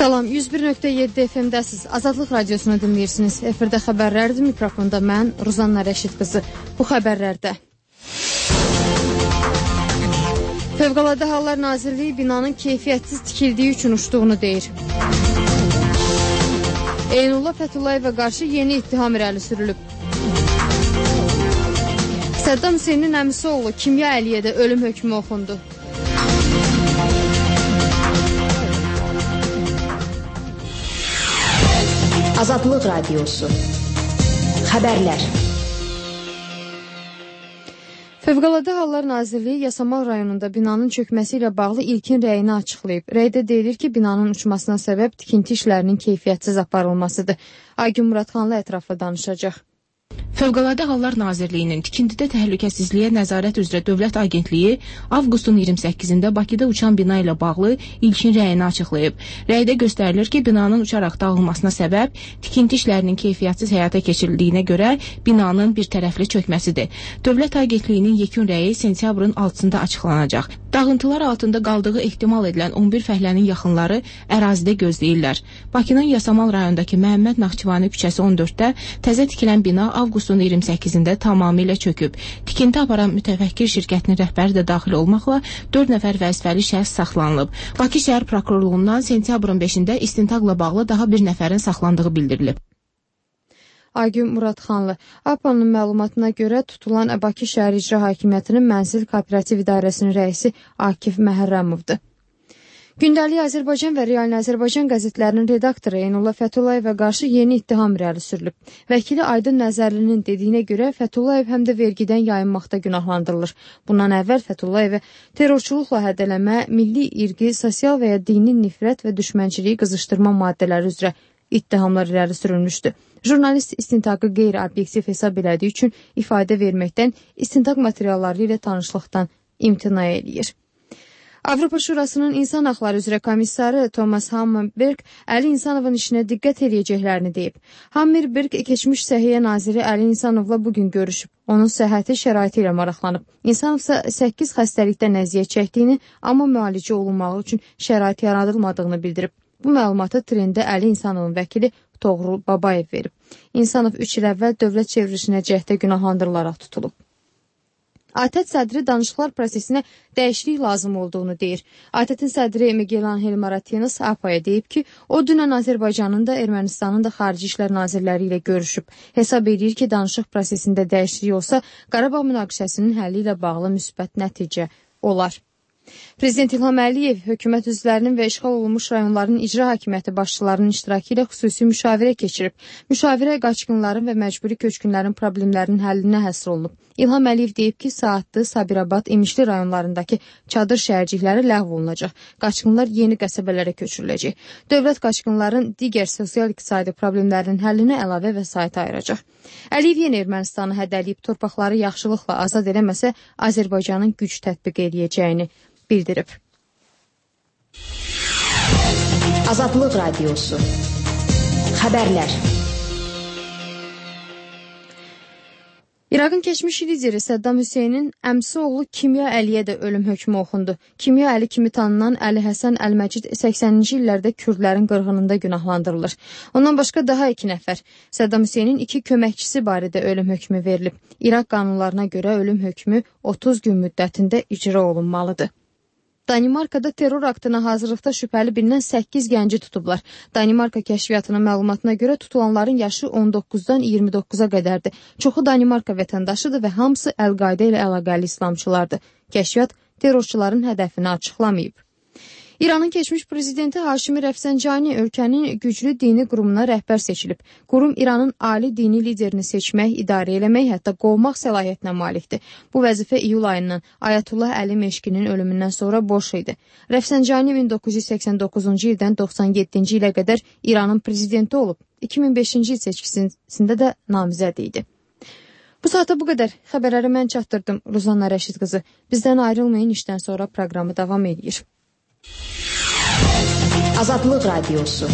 Salam, 101.7 FM-dəsiz. Azadlıq radiosunu dinləyirsiniz. Efirdə xəbərlərdir. Mikrofonda mən, Ruzanna Rəşid qızı. Bu xəbərlərdə Fövqəladə Hallar Nazirliyi binanın keyfiyyətsiz tikildiyi üçün uçduğunu deyir. Eynullah Fətullayevə qarşı yeni ittiham irəli sürülüb. Səddam Hüseynin əmisi oğlu Kimya Əliyevə ölüm hökmü oxundu. Azadlıq Radiosu. Xəbərlər. Fövqəladə Hallar Nazirliyi Yasamal rayonunda binanın çökməsi ilə bağlı ilkin rəyini açıqlayıb. Rəydə deyilir ki, binanın uçmasına səbəb tikinti işlərinin keyfiyyətsiz aparılmasıdır. Aygün Muradxanlı ətraflı danışacaq. Fövqəladə Hallar Nazirliyinin tikintidə təhlükəsizliyə nəzarət üzrə Dövlət Agentliyi avqustun 28-də Bakıda uçan bina ilə bağlı ilkin rəyini açıqlayıb. Rəydə göstərilir ki, binanın uçaraq dağılmasına səbəb tikinti işlərinin keyfiyyətsiz həyata keçirildiyinə görə binanın bir tərəfli çökməsidir. Dövlət Agentliyinin yekun rəyi sentyabrın 6-sında açıqlanacaq. Dağıntılar altında qaldığı ehtimal edilən 11 fəhlənin yaxınları ərazidə gözləyirlər. Bakının Yasamal rayondakı Məhəmməd Naxçıvani küçəsi 14-də təzə tikilən bina avqustun 28-də tamamilə çöküb. Tikinti aparan mütəfəkkir şirkətinin rəhbəri də daxil olmaqla 4 nəfər vəzifəli şəxs saxlanılıb. Bakı şəhər prokurorluğundan sentyabrın 5-də istintaqla bağlı daha bir nəfərin saxlandığı bildirilib. Aygün Muradxanlı. APA'nın məlumatına görə tutulan Bakı şəhər icra hakimiyyətinin Mənzil Kooperativ İdarəsinin rəisi Akif Məhərrəmovdur. Gündəlik Azərbaycan və Realni Azərbaycan qəzetlərinin redaktoru Eynullah Fətullayevə qarşı yeni ittiham irəli sürülüb. Vəkili Aydın Nəzərlinin dediyinə görə Fətullayev həm də vergidən yayınmaqda günahlandırılır. Bundan əvvəl Fətullayevə terrorçuluqla hədələmə, milli, irqi, sosial və ya dini nifrət və düşmənçiliyi qızışdırma maddələri üzrə ittihamlar irəli sürülmüşdü. Jurnalist istintaqı qeyri-obyektiv hesab elədiyi üçün ifadə verməkdən, istintaq materialları ilə tanışlıqdan imtina eləyir. Avropa Şurasının İnsan Haqları üzrə komissarı Thomas Hammerberg Əli İnsanovun işinə diqqət eləyəcəklərini deyib. Hammerberg keçmiş Səhiyyə naziri Əli İnsanovla bugün görüşüb. Onun səhhəti şəraiti ilə maraqlanıb. İnsanov isə 8 xəstəlikdən əziyyət çəkdiyini, amma müalicə olunmağı üçün şərait yaradılmadığını bildirib. Bu məlumatı Trendə Əli İnsanovun vəkili Toğrul Babayev verib. İnsanov 3 il əvvəl dövlət çevrilişinə cəhddə günahlandırılaraq tutulub. ATƏT sədri danışıqlar prosesinə dəyişiklik lazım olduğunu deyir. ATƏT-in sədri Miguel Angel Maratinos APA-ya deyib ki, o dünən Azərbaycanın da, Ermənistanın da xarici işlər nazirləri ilə görüşüb. Hesab edir ki, danışıq prosesində dəyişiklik olsa, Qarabağ münaqişəsinin həlli ilə bağlı müsbət nəticə olar. Prezident İlham Əliyev hökumət üzvlərinin və işğal olunmuş rayonların icra hakimiyyəti başçılarının iştirakı ilə xüsusi müşavirə keçirib. Müşavirə qaçqınların və məcburi köçkünlərin problemlərinin həllinə həsr olunub. İlham Əliyev deyib ki, Saatlı, Sabirabad, İmişli rayonlarındakı çadır şəhərcikləri ləğv olunacaq. Qaçqınlar yeni qəsəbələrə köçürüləcək. Dövlət qaçqınların digər sosial-iqtisadi problemlərinin həllinə əlavə vəsait ayıracaq. Əliyev yenə Ermənistanı hədələyib torpaqları yaxşılıqla azad eləməsə, Azərbaycanın güc tətbiq edəcəyini bildirib. Azadlıq Radiosu. Xəbərlər. İraqın keçmiş lideri Səddam Hüseynin əmsi oğlu Kimya Əliyevə ölüm hökmü oxundu. Kimya Əli kimi tanınan Əli Həsən Əl-Məcid 80-ci illərdə kürdlərin qırğınında günahlandırılır. Ondan başqa daha 2 nəfər Səddam Hüseynin 2 köməkçisi barədə ölüm hökmü verilib. İraq qanunlarına görə ölüm hökmü 30 gün müddətində icra olunmalıdır. Danimarkada terror aktına hazırlıqda şübhəli bilinən 8 gənci tutublar. Danimarka kəşfiyyatının məlumatına görə tutulanların yaşı 19-dan 29-a qədərdir. Çoxu Danimarka vətəndaşıdır və hamısı Əl-Qayda ilə əlaqəli İslamçılardır. Kəşfiyyat terrorçuların hədəfini açıqlamayıb. İranın keçmiş prezidenti Haşimi Rəfsəncani ölkənin güclü dini qurumuna rəhbər seçilib. Qurum İranın ali dini liderini seçmək, idarə eləmək, hətta qovmaq səlahiyyətinə malikdir. Bu vəzifə iyul ayından Ayətullah Əli Meşkinin ölümündən sonra boş idi. Rəfsəncani 1989-cu ildən 97-ci ilə qədər İranın prezidenti olub. 2005-ci il seçkisində də namizəd idi. Bu saata bu qədər. Xəbərləri mən çatdırdım. Ruzanna Rəşid qızı. Bizdən ayrılmayın, işdən sonra proqramı davam edir. Azadlıq Radiosu.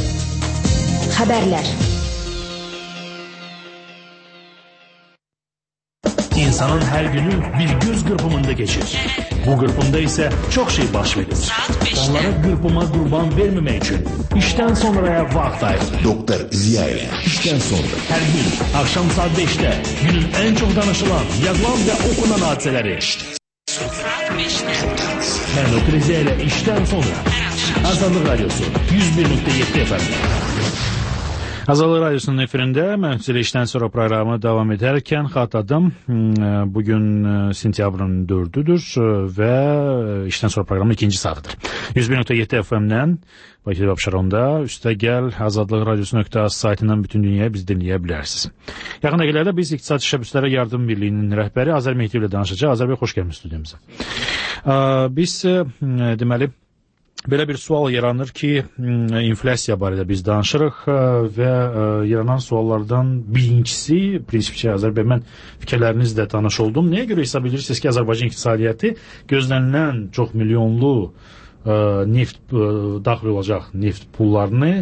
Xəbərlər. İnsanın her günü bir göz kırpımında geçir. Bu kırpımda ise çok şey baş verir. Onlara kırpıma kurban vermemek için işten sonraya vakit ayır. Doktor Ziya ile işten sonra. Her gün akşam saat 5'te günün en çok danışılan, yazılan ve okunan hadiseleri. Ben Doktor Ziya ile işten sonra. Azadlık Radyosu 101.7 FM. Azadlık Radyosu'nun efirində mən sizə işdən sonra proqramı davam edərkən xatladım. Bugün sentyabrın 4'üdür və işdən sonra proqramın ikinci saatıdır. 101.7 FM'dən Bakı və Abşeronda üstəgəl Azadlıq Radyosu.az saytından bütün dünyaya bizi dinləyə bilərsiniz. Yaxın dəqiqələrdə biz İqtisadi Təşəbbüslərə Yardım Birliyinin rəhbəri Azər Mehdi ilə danışacağıq. Azər bəy, xoş gəlmisiniz studiyamıza. Biz deməli belə bir sual yaranır ki, inflyasiya barədə biz danışırıq və yaranan suallardan birincisi, prinsipçi Azər bəy, mən fikirlərinizlə tanış oldum. Nəyə görə hesab edirsiniz ki, Azərbaycan iqtisadiyyatı gözlənilən çox milyonlu neft daxil olacaq neft pullarını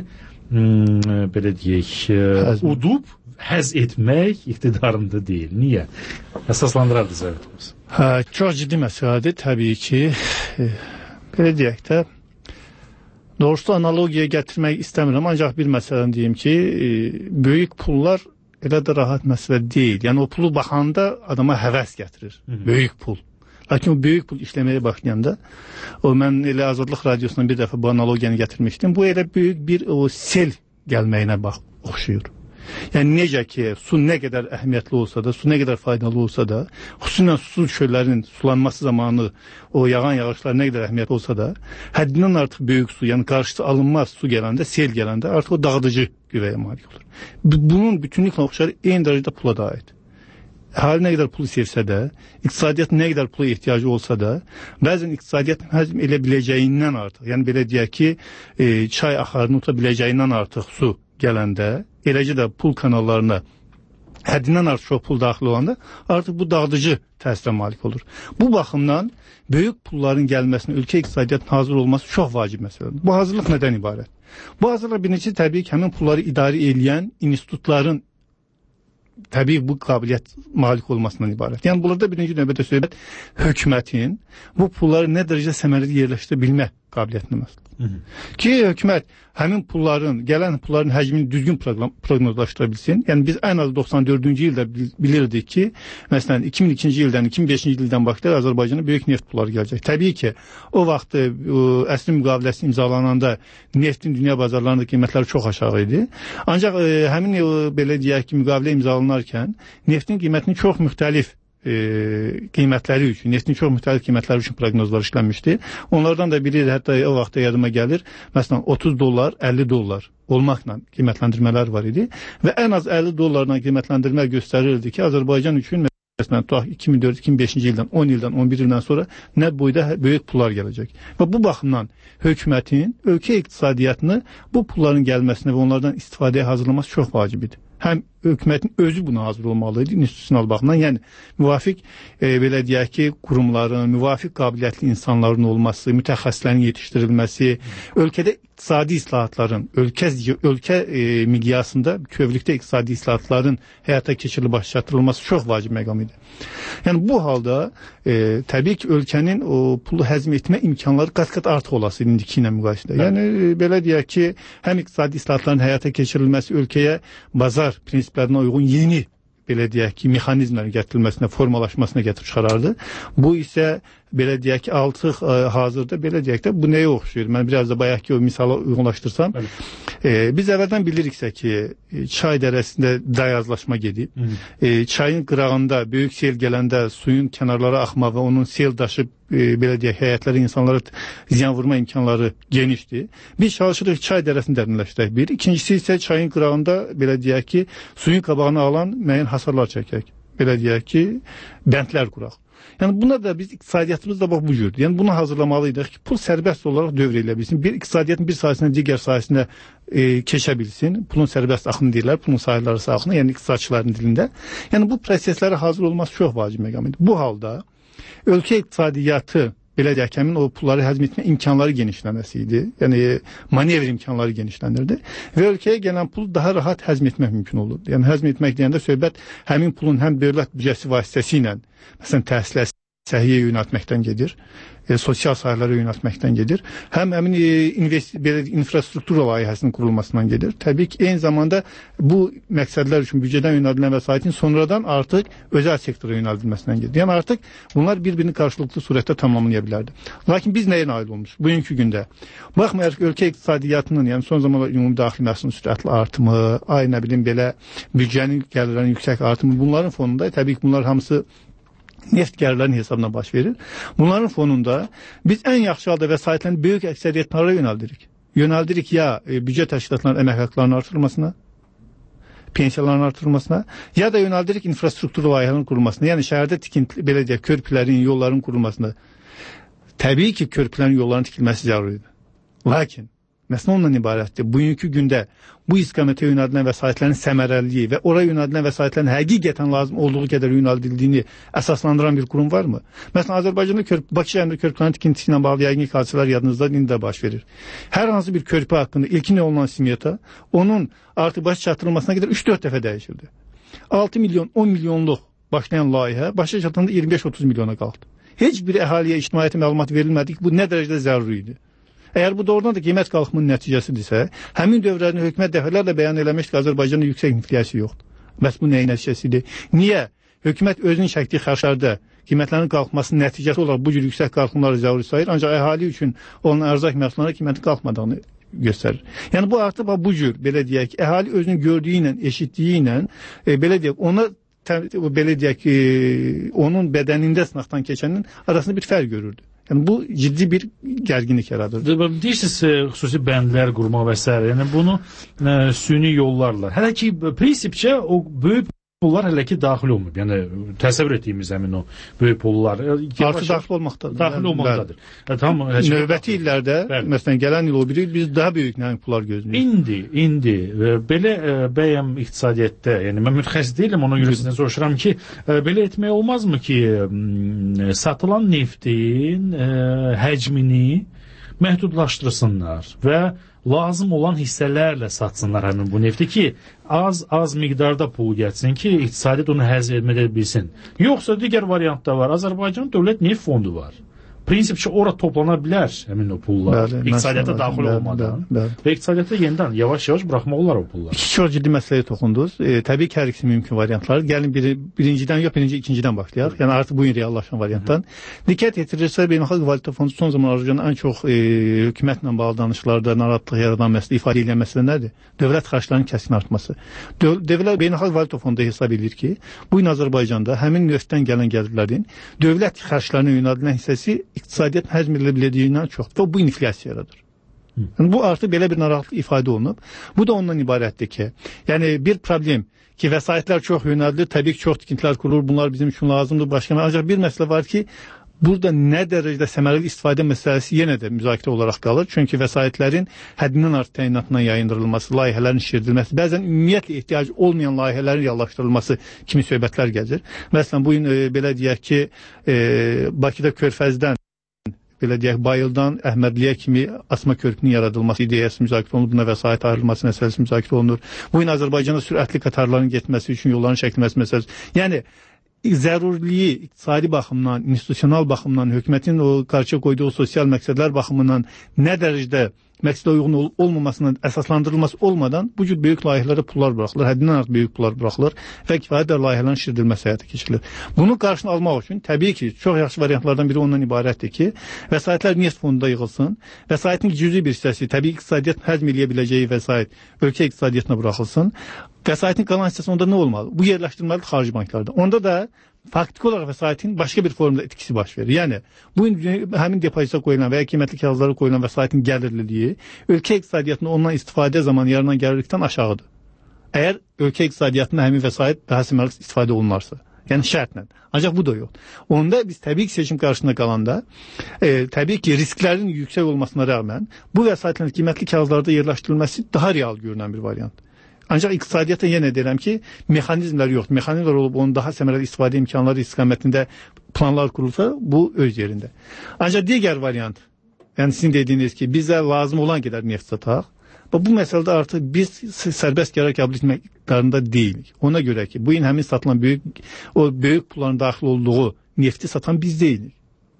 belə deyək, udub həz etmək iqtidarında deyil. Niyə? Əsaslandırardınız evet. Çox ciddi məsələdir təbii ki. Belə deyək də, doğrusu analogiya gətirmək istəmirəm, ancaq bir məsələni deyim ki, böyük pullar elə də rahat məsələ deyil. Yəni o pulu baxanda adama həvəs gətirir. Böyük pul. Lakin o böyük pul işləməyə başlayanda, mən elə Azadlıq Radyosundan bir dəfə bu analogiyanı gətirmişdim. Bu elə böyük bir sel gəlməyinə oxşuyur. Yəni necə ki, su nə qədər əhəmiyyətli olsa da, su nə qədər faydalı olsa da, xüsusən su çöllərin sulanması zamanı o yağan yağışlar nə qədər əhəmiyyətli olsa da, həddindən artıq böyük su, yəni qarşısı alınmaz su gələndə, sel gələndə artıq o dağıdıcı qüvvəyə malik olur. Bunun bütünlüklə oxşar eyni dərəcədə pula da aid. Əhali nə qədər pulu sevsə də, iqtisadiyyat nə qədər pula ehtiyacı olsa da, bəzən iqtisadiyyat həzm elə biləcəyindən artıq, yəni belə deyək ki, çay axarını tuta biləcəyindən artıq su gələndə, eləcə də pul kanallarına həddindən artıq çox pul daxil olanda artıq bu dağıdıcı təsirə malik olur. Bu baxımdan böyük pulların gəlməsinə ölkə iqtisadiyyatının hazır olması çox vacib məsələdir. Bu hazırlıq nədən ibarət? Bu hazırlıq birincisi təbii ki, həmin pulları idarə edən institutların təbii bu qabiliyyət malik olmasından ibarət. Yəni burada birinci növbədə söhbət hökumətin bu pulları nə dərəcədə səmərəli yerləşdirə bilmə qabiliyyətinə məsələdir. Ki, hökumət həmin pulların, gələn pulların həcmini düzgün proqnozlaşdıra bilsin. Yəni biz ən az 94-cü ildə bilirdik ki, məsələn 2002-ci ildən, 2005-ci ildən başlayaraq Azərbaycana böyük neft pulları gələcək. Təbii ki, o vaxt əsli müqaviləsi imzalananda neftin dünya bazarlarında qiymətləri çox aşağı idi. Ancaq həmin belə deyək ki, müqavilə imzalanarkən neftin qiymətinin çox müxtəlif qiymətləri üçün, neftin çox müxtəlif qiymətləri üçün proqnozlar işlənmişdi. Onlardan da biri hətta o vaxtda yadıma gəlir, məsələn 30 dollar, 50 dollar olmaqla qiymətləndirmələr var idi və ən az 50 dollarla qiymətləndirmə göstərilirdi ki, Azərbaycan üçün məsələn 2004-2005-ci ildən, 10 ildən, 11 ildən sonra nə boyda böyük pullar gələcək. Və bu baxımdan hökumətin ölkə iqtisadiyyatını bu pulların gəlməsinə və onlardan istifadəyə hazırlaması çox vacibdir. Həm hökumətin özü buna hazır olmalıydı, institusional baxımdan, yəni müvafiq belə deyək ki, qurumların, müvafiq qabiliyyətli insanların olması, mütəxəssislərin yetişdirilməsi, ölkədə iqtisadi islahatların, ölkə miqyasında bütövlükdə iqtisadi islahatların həyata keçirilib başlatdırılması çox vacib məqam idi. Yəni bu halda təbii ki, ölkənin o pulu həzm etmə imkanları qat-qat artıq olası indiki ilə müqayisədə. Yəni belə deyək ki, həm iqtisadi islahatların həyata keçirilməsi ölkəyə bazar prinsiplərinə uyğun yeni belə deyək ki, mexanizmlərin gətirilməsinə, formalaşmasına gətirib çıxarardı. Bu isə belə deyək ki, artıq hazırda belə deyək də bu nəyə oxşuyur? Mən biraz da bayaq ki, o misala uyğunlaşdırsam. Biz əvvəldən biliriksə ki, çay dərəsində dayazlaşma gedib. Çayın qırağında böyük sel gələndə suyun kənarlara axma və onun sel daşıb belə deyək, həyətlərə, insanlara ziyan vurma imkanları genişdir. Biz çalışırıq çay dərəsini dərinləşdirək bir. İkincisi isə çayın qırağında belə deyək ki, suyun qabağını alan müəyyən hasarlar çəkək. Belə deyək ki, bəndlər quraq. Yəni buna da biz iqtisadiyyatımız da bax bu cürdür. Yəni bunu hazırlamalıydıq ki, pul sərbəst olaraq dövr elə bilsin. Bir iqtisadiyyatın bir sahəsindən digər sahəsinə keçə bilsin. Pulun sərbəst axını deyirlər, pulun sahələr arası axını, yəni iqtisadçıların dilində. Yəni bu proseslərə hazır olması çox vacib məqam idi. Bu halda ölkə iqtisadiyyatı belə deyək, həmin o pulları həzm etmə imkanları genişləməsi idi. Yəni manevr imkanları genişlənirdi və ölkəyə gələn pul daha rahat həzm etmək mümkün olurdu. Yəni həzm etmək deyəndə söhbət həmin pulun həm dövlət büdcəsi vasitəsilə, məsələn, təhsilə, səhiyyəyə yönəltməkdən gedir, sosial sahələrə yönəltməkdən gedir, həm həmin infrastruktura layihəsinin qurulmasından gedir. Təbii ki, eyni zamanda bu məqsədlər üçün büdcədən yönəldilən vəsaitin sonradan artıq özəl sektora yönəldilməsindən gedir. Yəni artıq bunlar bir-birini qarşılıqlı surətdə tamamlaya bilərdi. Lakin biz nəyə nail olmuşuq bugünkü gündə? Baxmayaraq ölkə iqtisadiyyatının, yəni son zamanlarda ümumi daxili məhsulun sürətli artımı, belə büdcənin gəlirlərinin yüksək artımı, bunların fonunda təbii ki, bunlar hamısı neft gəlirlərinin hesabına baş verir. Bunların fonunda biz ən yaxşı halda vəsaitlərin böyük əksəriyyətini hara yönəldirik? Yönəldirik ya büdcə təşkilatlarının əmək haqqlarının artırılmasına, pensiyaların artırılmasına, ya da yönəldirik infrastruktur layihələrinin qurulmasına, yəni şəhərdə tikinti, belə deyək, körpülərin, yolların qurulmasına. Təbii ki, körpülərin, yolların tikilməsi zəruridir. Lakin məsələ ondan ibarətdir. Bugünkü gündə bu istiqamətə yönəldilən vəsaitlərin səmərəliliyi və ora yönəldilən vəsaitlərin həqiqətən lazım olduğu qədər yönəldildiyini əsaslandıran bir qurum varmı? Məsələn, Azərbaycanda Bakı şəhərində körpülərin tikintisi ilə bağlı yəqin ki, hadisələr yadınızda indi də baş verir. Hər hansı bir körpü haqqında ilkin olunan smeta, onun artıq baş çatdırılmasına qədər 3-4 dəfə dəyişildi. 6 milyon, 10 milyonluq başlayan layihə başa çatanda 25-30 milyona qaldı. Heç bir əhaliyə, ictimaiyyətə məlumat verilmədi ki, bu nə dərəcədə zəruri idi. Əgər bu doğrudan da qiymət qalxımının nəticəsidirsə, həmin dövrlərdə hökumət dəfələrlə bəyan eləmişdi ki, Azərbaycanda yüksək inflyasiya yoxdur. Bəs bu nəyin nəticəsidir? Niyə hökumət özünün çəkdiyi xərclərdə qiymətlərin qalxmasının nəticəsi olaraq bu cür yüksək qalxımları zəruri sayır, ancaq əhali üçün olan ərzaq məhsullarına qiymətin qalxmadığını göstərir. Yəni bu artıq bu cür, belə deyək, əhali özünün gördüyü ilə, eşitdiyi ilə, belə deyək, belə deyək ki, onun bədənində sınaqdan keçənin arasında bir fərq görürdü. Yəni bu ciddi bir gərginlik yaradır. Deyirsiniz, xüsusi bəndlər qurmaq və s. Yəni bunu süni yollarla. Hələ ki, prinsipcə o böyük pullar hələ ki daxil olmayıb. Yəni təsəvvür etdiyimiz həmin o böyük pullar artıq daxil olmaqdadır. Daxil olmaqdadır. Tam növbəti illərdə, məsələn, gələn il o biri biz daha böyük pullar gözləyirik. İndi belə bəyəm iqtisadiyyatda, yəni mən mütəxəssis deyiləm, ona görə sizdən soruşuram ki, belə etmək olmazmı ki, satılan neftin həcmini məhdudlaşdırsınlar və lazım olan hissələrlə satsınlar həmin bu nefti ki, az miqdarda pul gəlsin ki, iqtisadiyyat onu həzm edə bilsin. Yoxsa digər variantda var. Azərbaycan Dövlət Neft Fondu var. Prinsipcə ora toplana bilər həmin o pullar. İqtisadiyyata daxil olmadan. Və iqtisadiyyata yenidən yavaş-yavaş buraxmaq olar o pullar. Çox ciddi məsələyə toxundunuz. Təbii ki, hər ikisi mümkün variantlar. Gəlin birincidən yox, ikincidən başlayaq. Yəni artıq bu gün reallaşan variantdan. Diqqət yetirirsə, Beynəlxalq Valyuta Fondu son zamanlarda Azərbaycanın ən çox hökumətlə bağlı danışıqlarda narahatlıq yaradan məsələ, ifadə edən məsələ nədir? Dövlət xərclərinin kəskin artması. Beynəlxalq Valyuta Fondu hesab edir ki, bu gün Azərbaycanda həmin nöftdən gələn gəlirlərin dövlət xərclərinə yönəldilən hissəsi iqtisadiyyatın həzm edilə bildiyindən çoxdur və bu inflyasiya yaradır. Yəni, bu artıq belə bir narahatlıq ifadə olunub. Bu da ondan ibarətdir ki, yəni bir problem ki, vəsaitlər çox yönəldilir, təbii ki, çox tikintilər qurulur, bunlar bizim üçün lazımdır, başqa. Ancaq bir məsələ var ki, burada nə dərəcədə səmərəli istifadə məsələsi yenə də müzakirə olaraq qalır. Çünki vəsaitlərin həddindən artıq təyinatına yayındırılması, layihələrin şişirdilməsi, bəzən ümumiyyətlə ehtiyacı olmayan layihələrin reallaşdırılması kimi söhbətlər gəzir. Məsələn, bu gün belə deyək ki, Bakıda Körfəzdən, belə deyək, Bayıldan Əhmədliyə kimi asma körpünün yaradılması ideyası müzakirə olunur, buna vəsait ayrılması məsələsi müzakirə olunur. Bu gün Azərbaycanda sürətli qatarların getməsi üçün yolların çəkilməsi məsələsi. Yəni zəruriliyi iqtisadi baxımdan, institusional baxımdan, hökumətin o qarşıya qoyduğu sosial məqsədlər baxımından nə dərəcədə məqsədə uyğun olmamasına əsaslandırılması olmadan bu cür böyük layihələrə pullar buraxılır, həddindən artıq böyük pullar buraxılır və kifayət qədər layihələrin şişirdilməsi həyata keçirilir. Bunun qarşısını almaq üçün təbii ki, çox yaxşı variantlardan biri ondan ibarətdir ki, vəsaitlər neft fondunda yığılsın, vəsaitin cüzi bir hissəsi, təbii iqtisadiyyat həzm edə biləcəyi vəsait ölkə iqtisadiyyatına buraxılsın. Vəsaitin qalan hissəsi onda nə olmalı? Bu yerləşdirilməli xarici banklarda. Onda da faktiki olaraq vəsaitin başqa bir formada etkisi baş verir. Yəni, bu həmin depozitə qoyulan və ya qiymətli kağızlara qoyulan vəsaitin gəlirliliyi ölkə iqtisadiyyatında ondan istifadə zamanı yaranan gəlirlikdən aşağıdır. Əgər ölkə iqtisadiyyatında həmin vəsait daha səmərəli istifadə olunarsa, yəni şərtlə. Ancaq bu da yox. Onda biz təbii ki, seçim qarşısında qalanda, təbii ki, risklərin yüksək olmasına rəğmən bu vəsaitlərin qiymətli kağızlarda yerləşdirilməsi daha real görünən bir variant. Ancaq iqtisadiyyatda yenə deyirəm ki, mexanizmlər yoxdur. Mexanizmlər olub onun daha səmərəli istifadə imkanları istiqamətində planlar qurulsa, bu öz yerində. Ancaq digər variant, yəni sizin dediyiniz ki, bizə lazım olan qədər neft sataq. Bu məsələdə artıq biz sərbəst qərar qəbul etmək iqtidarında deyilik. Ona görə ki, bu gün həmin satılan böyük pulların daxil olduğu nefti satan biz deyilik.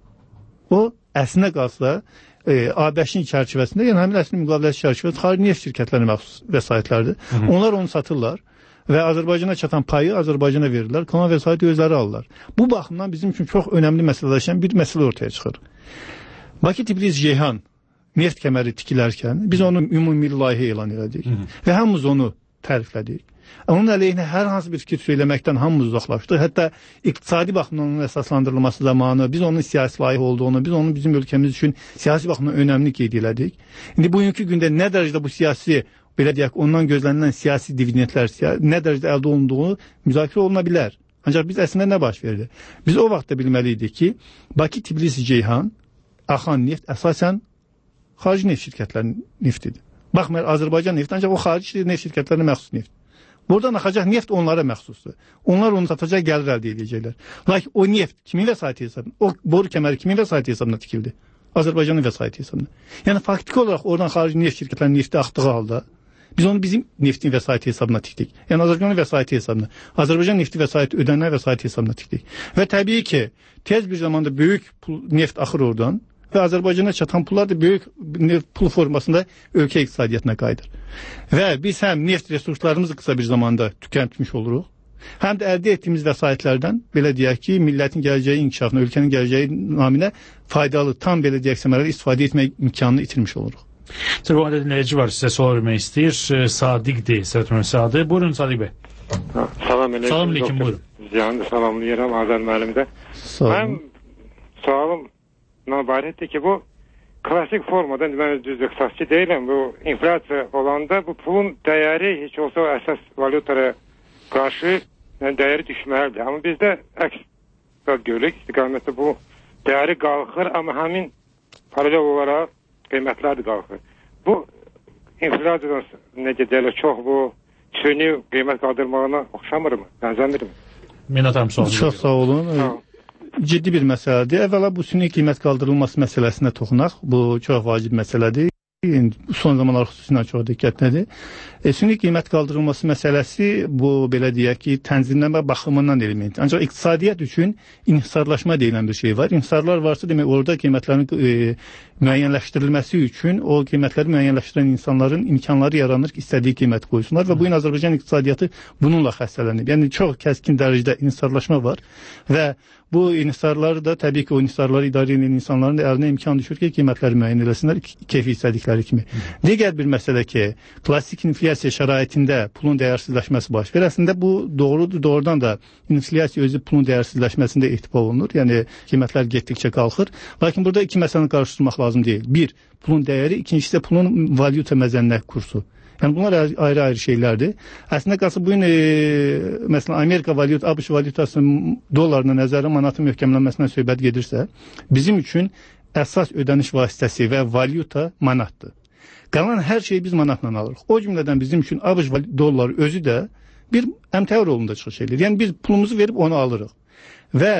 O, əslinə qalsa, ABŞ-in çərçivəsində, yəni həmin əslin müqaviləsi çərçivəsində xarici neft şirkətlərinə məxsus vəsaitlərdir. Onlar onu satırlar və Azərbaycana çatan payı Azərbaycana verirlər, qalan vəsaiti özləri alırlar. Bu baxımdan bizim üçün çox önəmli məsələləşən bir məsələ ortaya çıxır. Bakı-Tbilisi-Ceyhan neft kəməri tikilərkən biz onu ümumi layihə elan elədik və hamımız onu təriflədik. Onun əleyhinə hər hansı bir fikir söyləməkdən hamımız uzaqlaşdıq. Hətta iqtisadi baxımdan onun əsaslandırılması zamanı biz onun siyasi layihə olduğunu, biz onun bizim ölkəmiz üçün siyasi baxımdan önəmli qeyd elədik. İndi bugünkü gündə nə dərəcədə bu siyasi, belə deyək, ondan gözlənilən siyasi dividendlər nə dərəcədə əldə olunduğunu müzakirə oluna bilər. Ancaq biz əslində nə baş verdi? Biz o vaxtda bilməliydik ki, Bakı-Tbilisi-Ceyhan axan neft əsasən xarici neft şirkətlərinin neftidir. Baxmayaraq Azərbaycan nefti, ancaq o xarici neft şirkətlərinə məxsus neft. Buradan axacaq neft onlara məxsusdur. Onlar onu satacaq, gəlir əldə edəcəklər. Lakin o neft kimin vəsaiti hesabına, o boru kəməri kimin vəsaiti hesabına tikildi? Azərbaycanın vəsaiti hesabına. Yəni faktiki olaraq oradan xarici neft şirkətlərinin nefti axdığı halda biz onu bizim neftin vəsaiti hesabına tikdik. Yəni Azərbaycanın vəsaiti hesabına, Azərbaycan nefti vəsaiti ödənilən vəsaiti hesabına tikdik. Və təbii ki, tez bir zamanda böyük neft axır oradan və Azərbaycana çatan pullar da böyük pul formasında ölkə iqtisadiyyatına qayıdır. Və biz həm neft resurslarımızı qısa bir zamanda tükəntmiş oluruq, həm də əldə etdiyimiz vəsaitlərdən, belə deyək ki, millətin gələcəyi inkişafına, ölkənin gələcəyi naminə faydalı, tam belə deyək, səmərəli istifadə etmək imkanını itirmiş oluruq. Tabii bu arada dinleyici var, size soru vermek istiyor. Sadık Sadı. Buyurun Sadık Bey. Salam aleyküm, buyurun. Ziyanı salamlayıram Azər müəllimdə. Mənim sualım ibarətdir ki, bu klasik formadan, mən düz iqtisadçı deyiləm, bu inflyasiya olanda bu pulun dəyəri heç olsa o əsas valyutaya qarşı dəyəri düşməlidir. Amma bizdə əks görürük, istiqamətdə bu dəyəri qalxır, amma həmin paralel olaraq qiymətlər də qalxır. Bu inflyasiyadan necə deyirlər, çox bu süni qiymət qaldırmağına oxşamırmı? Bənzəmirmi? Çox sağ olun. Ciddi bir məsələdir. Əvvəla bu süni qiymət qaldırılması məsələsinə toxunaq. Bu çox vacib məsələdir. Son zamanlar xüsusilə çox diqqətlidir. Süni qiymət qaldırılması məsələsi bu, belə deyək ki, tənzimləmə baxımından elementdir. Ancaq iqtisadiyyat üçün inhisarlaşma deyilən bir şey var. İnhisarlar varsa, demək, orada qiymətlərin müəyyənləşdirilməsi üçün o qiymətləri müəyyənləşdirən insanların imkanları yaranır ki, istədiyi qiyməti qoysunlar və bu gün Azərbaycan iqtisadiyyatı bununla xəstələnib. Yəni, çox kəskin dərəcədə inhisarlaşma var və bu inhisarları da, təbii ki, o inhisarları idarə edən insanların da əlinə imkan düşür ki, qiymətləri müəyyən eləsinlər keyfi istədikləri kimi. Digər bir məsələ ki, klassik inflyasiya şəraitində pulun dəyərsizləşməsi baş verir. Əslində bu doğrudur, doğrudan da inflyasiya özü pulun dəyərsizləşməsində ehtimal olunur. Yəni qiymətlər getdikcə qalxır. Lakin burada iki məsələni qarşılaşdırmaq lazım deyil. Bir, pulun dəyəri, ikincisi də pulun valyuta məzənnə kursu. Yəni bunlar ayrı-ayrı şeylərdir. Əslində qalsa bu gün məsələn Amerika valyut, ABŞ valyutasının dollarına nəzərə manatın möhkəmlənməsindən söhbət gedirsə, bizim üçün əsas ödəniş vasitəsi və valyuta manatdır. Qalan hər şeyi biz manatla alırıq. O cümlədən bizim üçün ABŞ dolları özü də bir əmtəə rolunda çıxış edir. Yəni biz pulumuzu verib onu alırıq. Və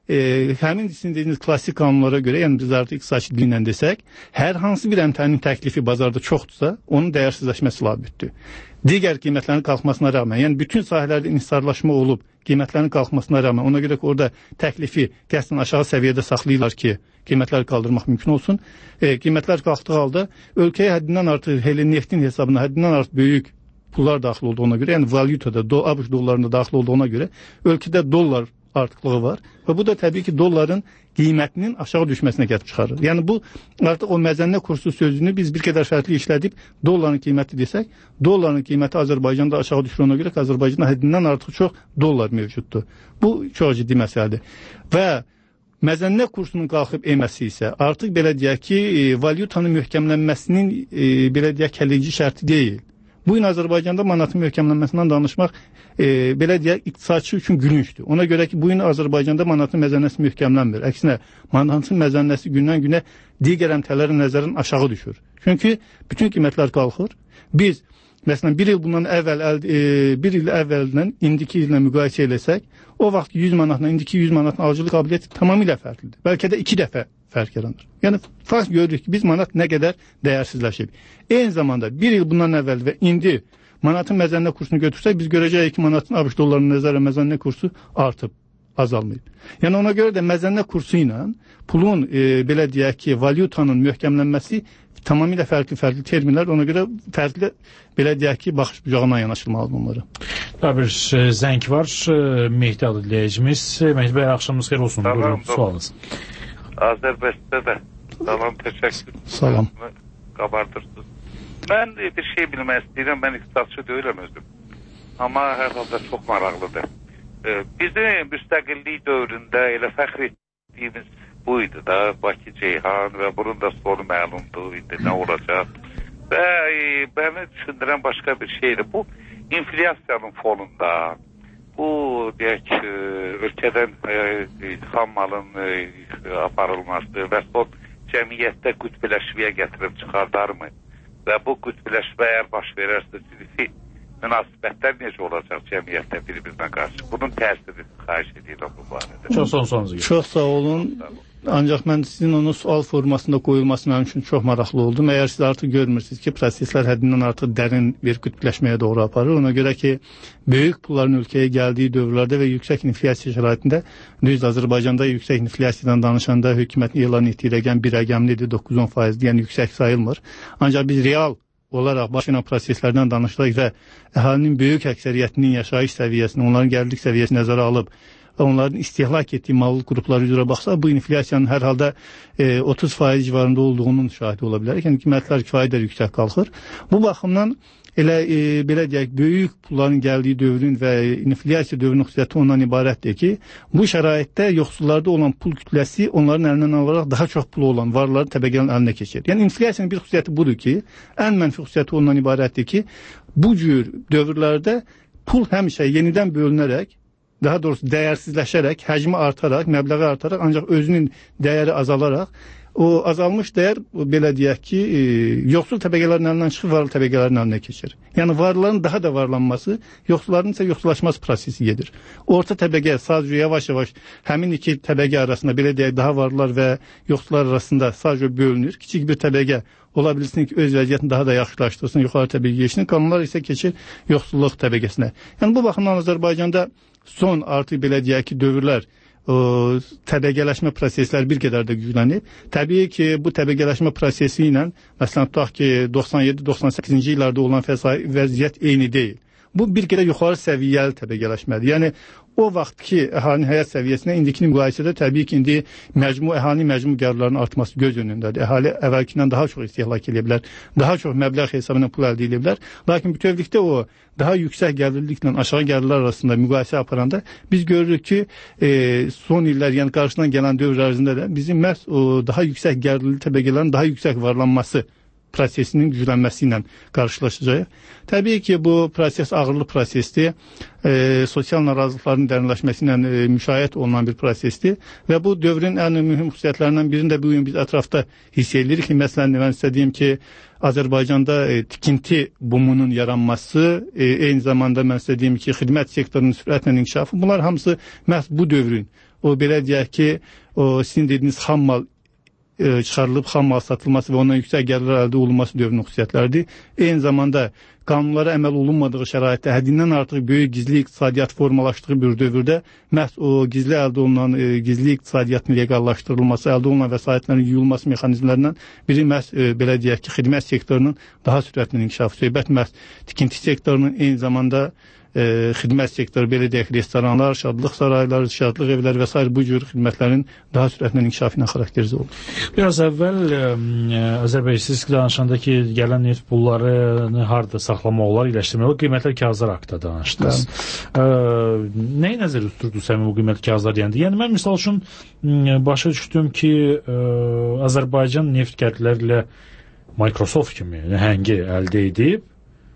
həmin sizin dediyiniz klassik qanunlara görə, yəni biz artıq iqtisadçı dilindən desək, hər hansı bir əmtəənin təklifi bazarda çoxdursa, onun dəyərsizləşməsi labüddür. Digər qiymətlərin qalxmasına rəğmən, yəni bütün sahələrdə inhisarlaşma olub, qiymətlərin qalxmasına rəğmən, ona görə ki, orada təklifi qəsdən aşağı səviyyədə saxlayırlar ki, qiymətləri qaldırmaq mümkün olsun. Qiymətlər qalxdığı halda ölkəyə həddindən artıq neftin hesabına həddindən artıq böyük pullar daxil olduğuna görə, yəni valyutada, ABŞ dollarında daxil olduğuna görə ölkədə dollar artıqlığı var və bu da təbii ki, dolların qiymətinin aşağı düşməsinə gətirib çıxarır. Yəni bu artıq o məzənnə kursu sözünü biz bir qədər fərqli işlədib dolların qiyməti desək, dolların qiyməti Azərbaycanda aşağı düşür ona görə ki, Azərbaycanda həddindən artıq çox dollar mövcuddur. Bu çox ciddi məsələdir. Və məzənnə kursunun qalxıb eməsi isə artıq belə deyək ki, valyutanın möhkəmlənməsinin belə deyək həlledici şərti deyil. Bu gün Azərbaycanda manatın möhkəmlənməsindən danışmaq belə deyək iqtisadçı üçün gülüncdür. Ona görə ki, bu gün Azərbaycanda manatın məzənnəsi möhkəmlənmir. Əksinə, manatın məzənnəsi gündən-günə digər əmtələrə nəzərən aşağı düşür. Çünki bütün qiymətlər qalxır. Biz məsələn bir il bundan əvvəl bir il əvvəldən indiki illə müqayisə eləsək, o vaxt 100 manatla indiki 100 manatın alıcılıq qabiliyyəti tamamilə fərqlidir. Bəlkə də 2 dəfə fərq yaranır. Yəni fark görürük ki, biz manat nə qədər dəyərsizləşib. Eyni zamanda bir il bundan əvvəl və indi manatın məzənnə kursunu götürsək, biz görəcəyik ki, manatın ABŞ dollarına nəzərən məzənnə kursu artıb, azalmayıb. Yəni ona görə də məzənnə kursu ilə pulun belə deyək ki, valyutanın möhkəmlənməsi tamamilə fərqli terminlər, ona görə fərqli belə deyək ki, baxış bucağına yanaşılmalıdır onlara. Daha bir zəng var. Mehdi adlı dinləyicimiz. Mehdi bəy, axşamınız xeyir olsun. Buyurun, sualınız. Azərbaycanda da salam, təşəkkür. Salam. Qabardırsınız. Mən bir şey bilmək istəyirəm. Mən iqtisadçı deyiləm özüm. Amma hər halda çox maraqlıdır. Bizim müstəqillik dövründə elə fəxr etdiyimiz buydu da, Bakı Ceyhan və bunun da sonu məlumdur, indi nə olacaq. Və bəni düşündürən başqa bir şeydir. Bu inflyasiyanın fonunda, bu deyək ölkədən xam malın aparılması və son cəmiyyətdə qütbləşməyə gətirib çıxardarmı? Və bu qütbləşmə əgər baş verərsə sinfi münasibətlər necə olacaq cəmiyyətdə bir-birinə qarşı? Bunun təsirini xahiş edirəm bu barədə. Çox sağ olun. Ancaq mən sizin onu sual formasında qoyulması mənim üçün çox maraqlı oldum. Əgər siz artıq görmürsünüz ki, proseslər həddindən artıq dərin bir qütbləşməyə doğru aparır. Ona görə ki, böyük pulların ölkəyə gəldiyi dövrlərdə və yüksək inflyasiya şəraitində, düz Azərbaycanda yüksək inflyasiyadan danışanda hökumətin elan etdiyi rəqəm bir rəqəmlidir, 9-10%, yəni yüksək sayılmır. Ancaq biz real olaraq başlayan proseslərdən danışırıq və əhalinin böyük əksəriyyətinin yaşayış səviyyəsini, onların gəlirlik səviyyəsini nəzərə alıb, onların istehlak etdiyi mal qrupları üzrə baxsa, bu inflyasiyanın hər halda 30% civarında olduğunun şahidi ola bilər. Yəni qiymətlər kifayət yüksək qalxır. Bu baxımdan elə belə deyək, böyük pulların gəldiyi dövrün və inflyasiya dövrünün xüsusiyyəti ondan ibarətdir ki, bu şəraitdə yoxsullarda olan pul kütləsi onların əlindən alaraq daha çox pulu olan varların təbəqələrin əlinə keçir. Yəni inflyasiyanın bir xüsusiyyəti budur ki, ən mənfi xüsusiyyəti ondan ibarətdir ki, bu cür dövrlərdə pul həmişə yenidən bölünərək, daha doğrusu dəyərsizləşərək, həcmi artaraq, məbləği artaraq, ancaq özünün dəyəri azalaraq, o azalmış dəyər, belə deyək ki, yoxsul təbəqələrin əlindən çıxıb, varlı təbəqələrin əlinə keçir. Yəni varlıların daha da varlanması, yoxsulların isə yoxsullaşması prosesi gedir. Orta təbəqə sadəcə yavaş-yavaş həmin iki təbəqə arasında, belə deyək, daha varlılar və yoxsullar arasında sadəcə bölünür. Kiçik bir təbəqə ola bilsin ki, öz vəziyyətini daha da yaxşılaşdırsın, yuxarı təbəqə geçsin, qalanlar isə keçir yoxsulluq təbəqəsinə. Yəni bu baxımdan Azərbaycanda son artıq belə deyək ki, dövrlər təbəqələşmə prosesləri bir qədər də güclənib. Təbii ki, bu təbəqələşmə prosesi ilə, məsələn, tutaq ki, 97-98-ci illərdə olan vəziyyət eyni deyil. Bu bir qədər yuxarı səviyyəli təbəqələşmədir. Yəni o vaxt ki, əhalinin həyat səviyyəsinə indikini müqayisədə təbii ki, indi əhalinin məcmu gəlirlərinin artması göz önündədir. Əhali əvvəlkindən daha çox istehlak edə bilər, daha çox məbləğ hesabına pul əldə edə bilər. Lakin bütövlükdə o daha yüksək gəlirliklə aşağı gəlirlər arasında müqayisə aparanda biz görürük ki, son illər, yəni qarşıdan gələn dövr ərzində də bizim məhz o daha yüksək gəlirli təbəqələrin daha yüksək varlanması prosesinin güclənməsi ilə qarşılaşacağıq. Təbii ki, bu proses ağırlı prosesdir. Sosial narazılıqların dərinləşməsi ilə müşahidə olunan bir prosesdir və bu dövrün ən mühüm xüsusiyyətlərindən birini də bu gün biz ətrafda hiss edirik ki, məsələn, mən sizə deyim ki, Azərbaycanda tikinti bumunun yaranması, eyni zamanda mən sizə deyim ki, xidmət sektorunun sürətlə inkişafı, bunlar hamısı məhz bu dövrün, o belə deyək ki, o sizin dediyiniz xam mal çıxarılıb xam mal satılması və ondan yüksək gəlirlər əldə olunması dövrünün xüsusiyyətləridir. Eyni zamanda qanunlara əməl olunmadığı şəraitdə həddindən artıq böyük gizli iqtisadiyyat formalaşdığı bir dövrdə məhz o gizli əldə olunan gizli iqtisadiyyatın legallaşdırılması, əldə olunan vəsaitlərin yuyulması mexanizmlərindən biri məhz belə deyək ki, xidmət sektorunun daha sürətlə inkişafı. Söhbət məhz tikinti sektorunun eyni zamanda xidmət sektoru, belə deyək, restoranlar, şadlıq sarayları, şadlıq evləri və s. bu cür xidmətlərin daha sürətlə inkişafı ilə xarakterizə oldu. Biraz əvvəl Azərbaycan siz danışanda ki, gələn neft pullarını harada saxlamaq olar, iyiləşdirmək olar, qiymətlər kağızlar haqqında danışdınız. Nəyi nəzərdə tuturdunuz həmin bu qiymət kağızlar deyəndə? Yəni mən misal üçün başa düşdüm ki, Azərbaycan neft kəndlərlə Microsoft kimi nəhəngi əldə edib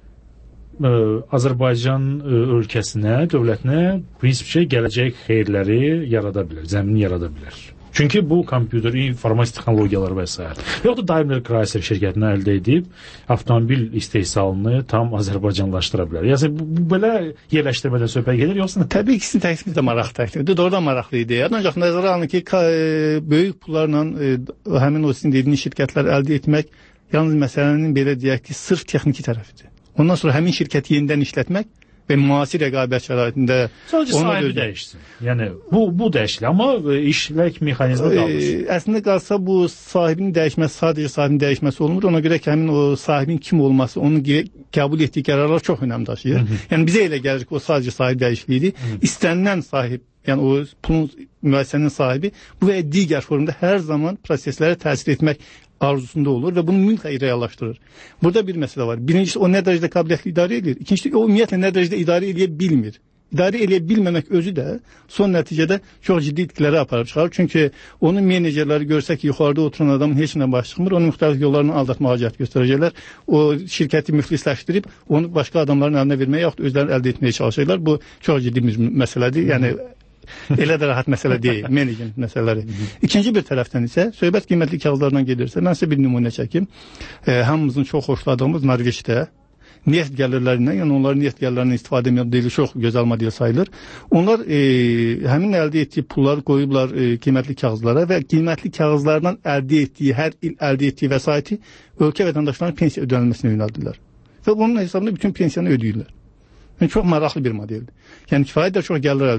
Azərbaycan ölkəsinə, dövlətinə prinsipcə gələcək xeyirləri yarada bilər, zəmini yarada bilər. Çünki bu kompüter, informatik texnologiyalar və s. Yoxdur Daimler Chrysler şirkətinə əldə edib avtomobil istehsalını tam Azərbaycanlaşdıra bilər. Yəni bu belə yerləşdirmədən söhbət gedir, yoxsa? Təbii ki, sizin təklifiniz də maraqlı təklifdir. Doğrudan maraqlı idi. Ancaq nəzərə alın ki, böyük pullarla həmin o sizin dediyiniz şirkətlər əldə etmək yalnız məsələnin belə deyək ki, sırf texniki tərəfidir. Ondan sonra həmin şirkəti yenidən işlətmək və müasir rəqabət şəraitində sadəcə sahibi dəyişsin. Yəni bu dəyişilir, amma işlək mexanizmi qalır. Əslində qalsa bu sahibinin dəyişməsi sadəcə sahibinin dəyişməsi olmur. Ona görə ki, həmin o sahibin kim olması, onun qəbul etdiyi qərarlar çox önəm daşıyır. Yəni bizə elə gəlir ki, o sadəcə sahib dəyişikliyidir. İstənilən sahib, yəni o pulun müəssisənin sahibi bu və digər formada hər zaman proseslərə təsir etmək arzusunda olur və bunu mütləq reallaşdırır. Burada bir məsələ var. Birincisi, o nə dərəcədə qabiliyyətli idarə edir. İkincisi, o ümumiyyətlə nə dərəcədə idarə edə bilmir. İdarə edə bilməmək özü də son nəticədə çox ciddi itkilərə aparıb çıxarır. Çünki onun menecerləri görsə ki, yuxarıda oturan adamın heç nə baş çıxmır, onu müxtəlif yollarla aldatmağa cəhd göstərəcəklər. O şirkəti müflisləşdirib, onu başqa adamların əlinə verməyə yaxud özləri əldə etməyə çalışacaqlar. Bu çox ciddi bir məsələdir. Yəni elə də rahat məsələ deyil, menecment məsələləri. İkinci bir tərəfdən isə söhbət qiymətli kağızlardan gedirsə, mən sizə bir nümunə çəkim. Hamımızın çox xoşladığımız Norveçdə neft gəlirlərindən, yəni onların neft gəlirlərindən istifadə modeli çox gözəl model sayılır. Onlar həmin əldə etdiyi pulları qoyublar qiymətli kağızlara və qiymətli kağızlardan əldə etdiyi, hər il əldə etdiyi vəsaiti ölkə vətəndaşlarının pensiya ödənilməsinə yönəldilər. Və bunun hesabında bütün pensiyanı ödəyirlər. Yəni, çox maraqlı bir modeldir. Yəni, kifayət də çox gəlir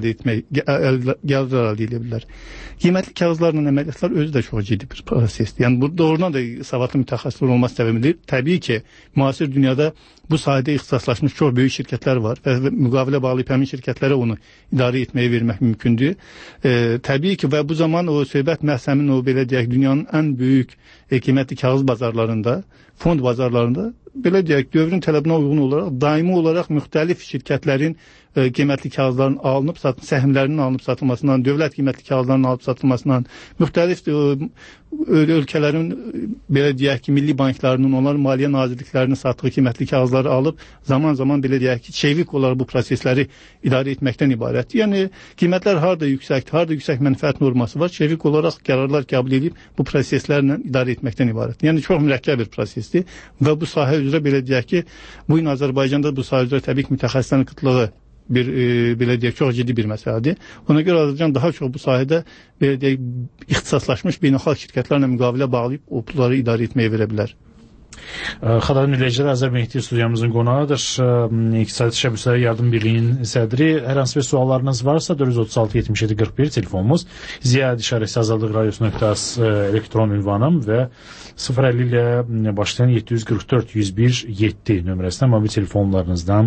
əldə edə bilirlər. Qiymətli kağızlarla əməliyyatlar özü də çox ciddi bir prosesdir. Yəni, bu doğrudan da savadlı mütəxəssislər olması təbəbidir. Təbii ki, müasir dünyada bu sahədə ixtisaslaşmış çox böyük şirkətlər var və müqavilə bağlayıb həmin şirkətlərə onu idarə etməyə vermək mümkündür. Təbii ki, və bu zaman o söhbət məhz həmin o belə deyək, dünyanın ən böyük qiymətli kağız bazarlarında, fond bazarlarında belə deyək, dövrün tələbinə uyğun olaraq daimi olaraq müxtəlif şirkətlərin qiymətli kağızların alınıb, səhmlərinin alınıb satılmasından, dövlət qiymətli kağızlarının alınıb satılmasından, müxtəlif ölkələrin belə deyək ki, milli banklarının, onların maliyyə nazirliklərinin satdığı qiymətli kağızları alıb zaman-zaman belə deyək ki, çevik olaraq bu prosesləri idarə etməkdən ibarətdir. Yəni qiymətlər harda yüksəkdir, harda yüksək mənfəət norması var, çevik olaraq qərarlar qəbul edib bu proseslərlə idarə etməkdən ibarətdir. Yəni çox mürəkkəb bir prosesdir və bu sahə üzrə belə deyək ki, bu gün Azərbaycanda bu sahə üzrə təbii ki, mütəxəssislərin qıtlığı belə deyək, çox ciddi bir məsələdir. Ona görə Azərbaycan daha çox bu sahədə belə deyək, ixtisaslaşmış beynəlxalq şirkətlərlə müqavilə bağlayıb o pulları idarə etməyə verə bilər. Xadar dinləyicilər, Azər Mehdi studiyamızın qonağıdır. İqtisadi Təşəbbüslərə Yardım Birliyinin sədri. Hər hansı bir suallarınız varsa 436-77-41 telefonumuz, Ziyad işarəsi Azadlıq Radiosu.az elektron ünvanım və 050 ilə başlayan 744-101-7 nömrəsindən mobil telefonlarınızdan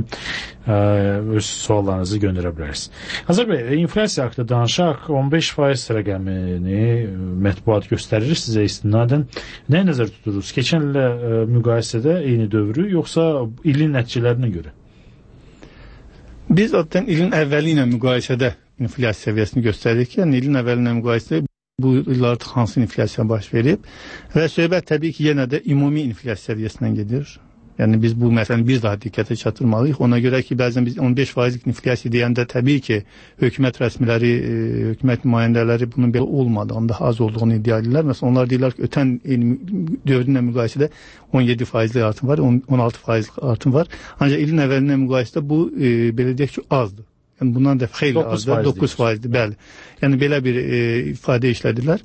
öz suallarınızı göndərə bilərsiniz. Azər bəy, inflyasiya haqqında danışaq, 15% rəqəmini mətbuat göstərir sizə istinadən. Nəyə nəzər tuturuz? Keçən illə müqayisədə eyni dövrü, yoxsa ilin nəticələrinə görə? Biz zaten ilin əvvəli ilə müqayisədə inflyasiya səviyyəsini göstəririk ki, yəni ilin əvvəli ilə müqayisədə bu il artıq hansı inflyasiya baş verib və söhbət təbii ki, yenə də ümumi inflyasiya səviyyəsindən gedir. Yəni biz bu məsələni bir daha diqqətə çatdırmalıyıq. Ona görə ki, bəzən biz 15% inflyasiya deyəndə təbii ki, hökumət rəsmiləri, hökumət nümayəndələri bunun belə olmadığını, daha az olduğunu iddia edirlər. Məsələn, onlar deyirlər ki, ötən dövrünlə müqayisədə 17% artım var, 16% artım var. Ancaq ilin əvvəlinə müqayisədə bu belə deyək ki, azdır. Yəni bundan da xeyli azdır, 9%-dir, bəli. Yəni belə bir ifadə işlədirlər.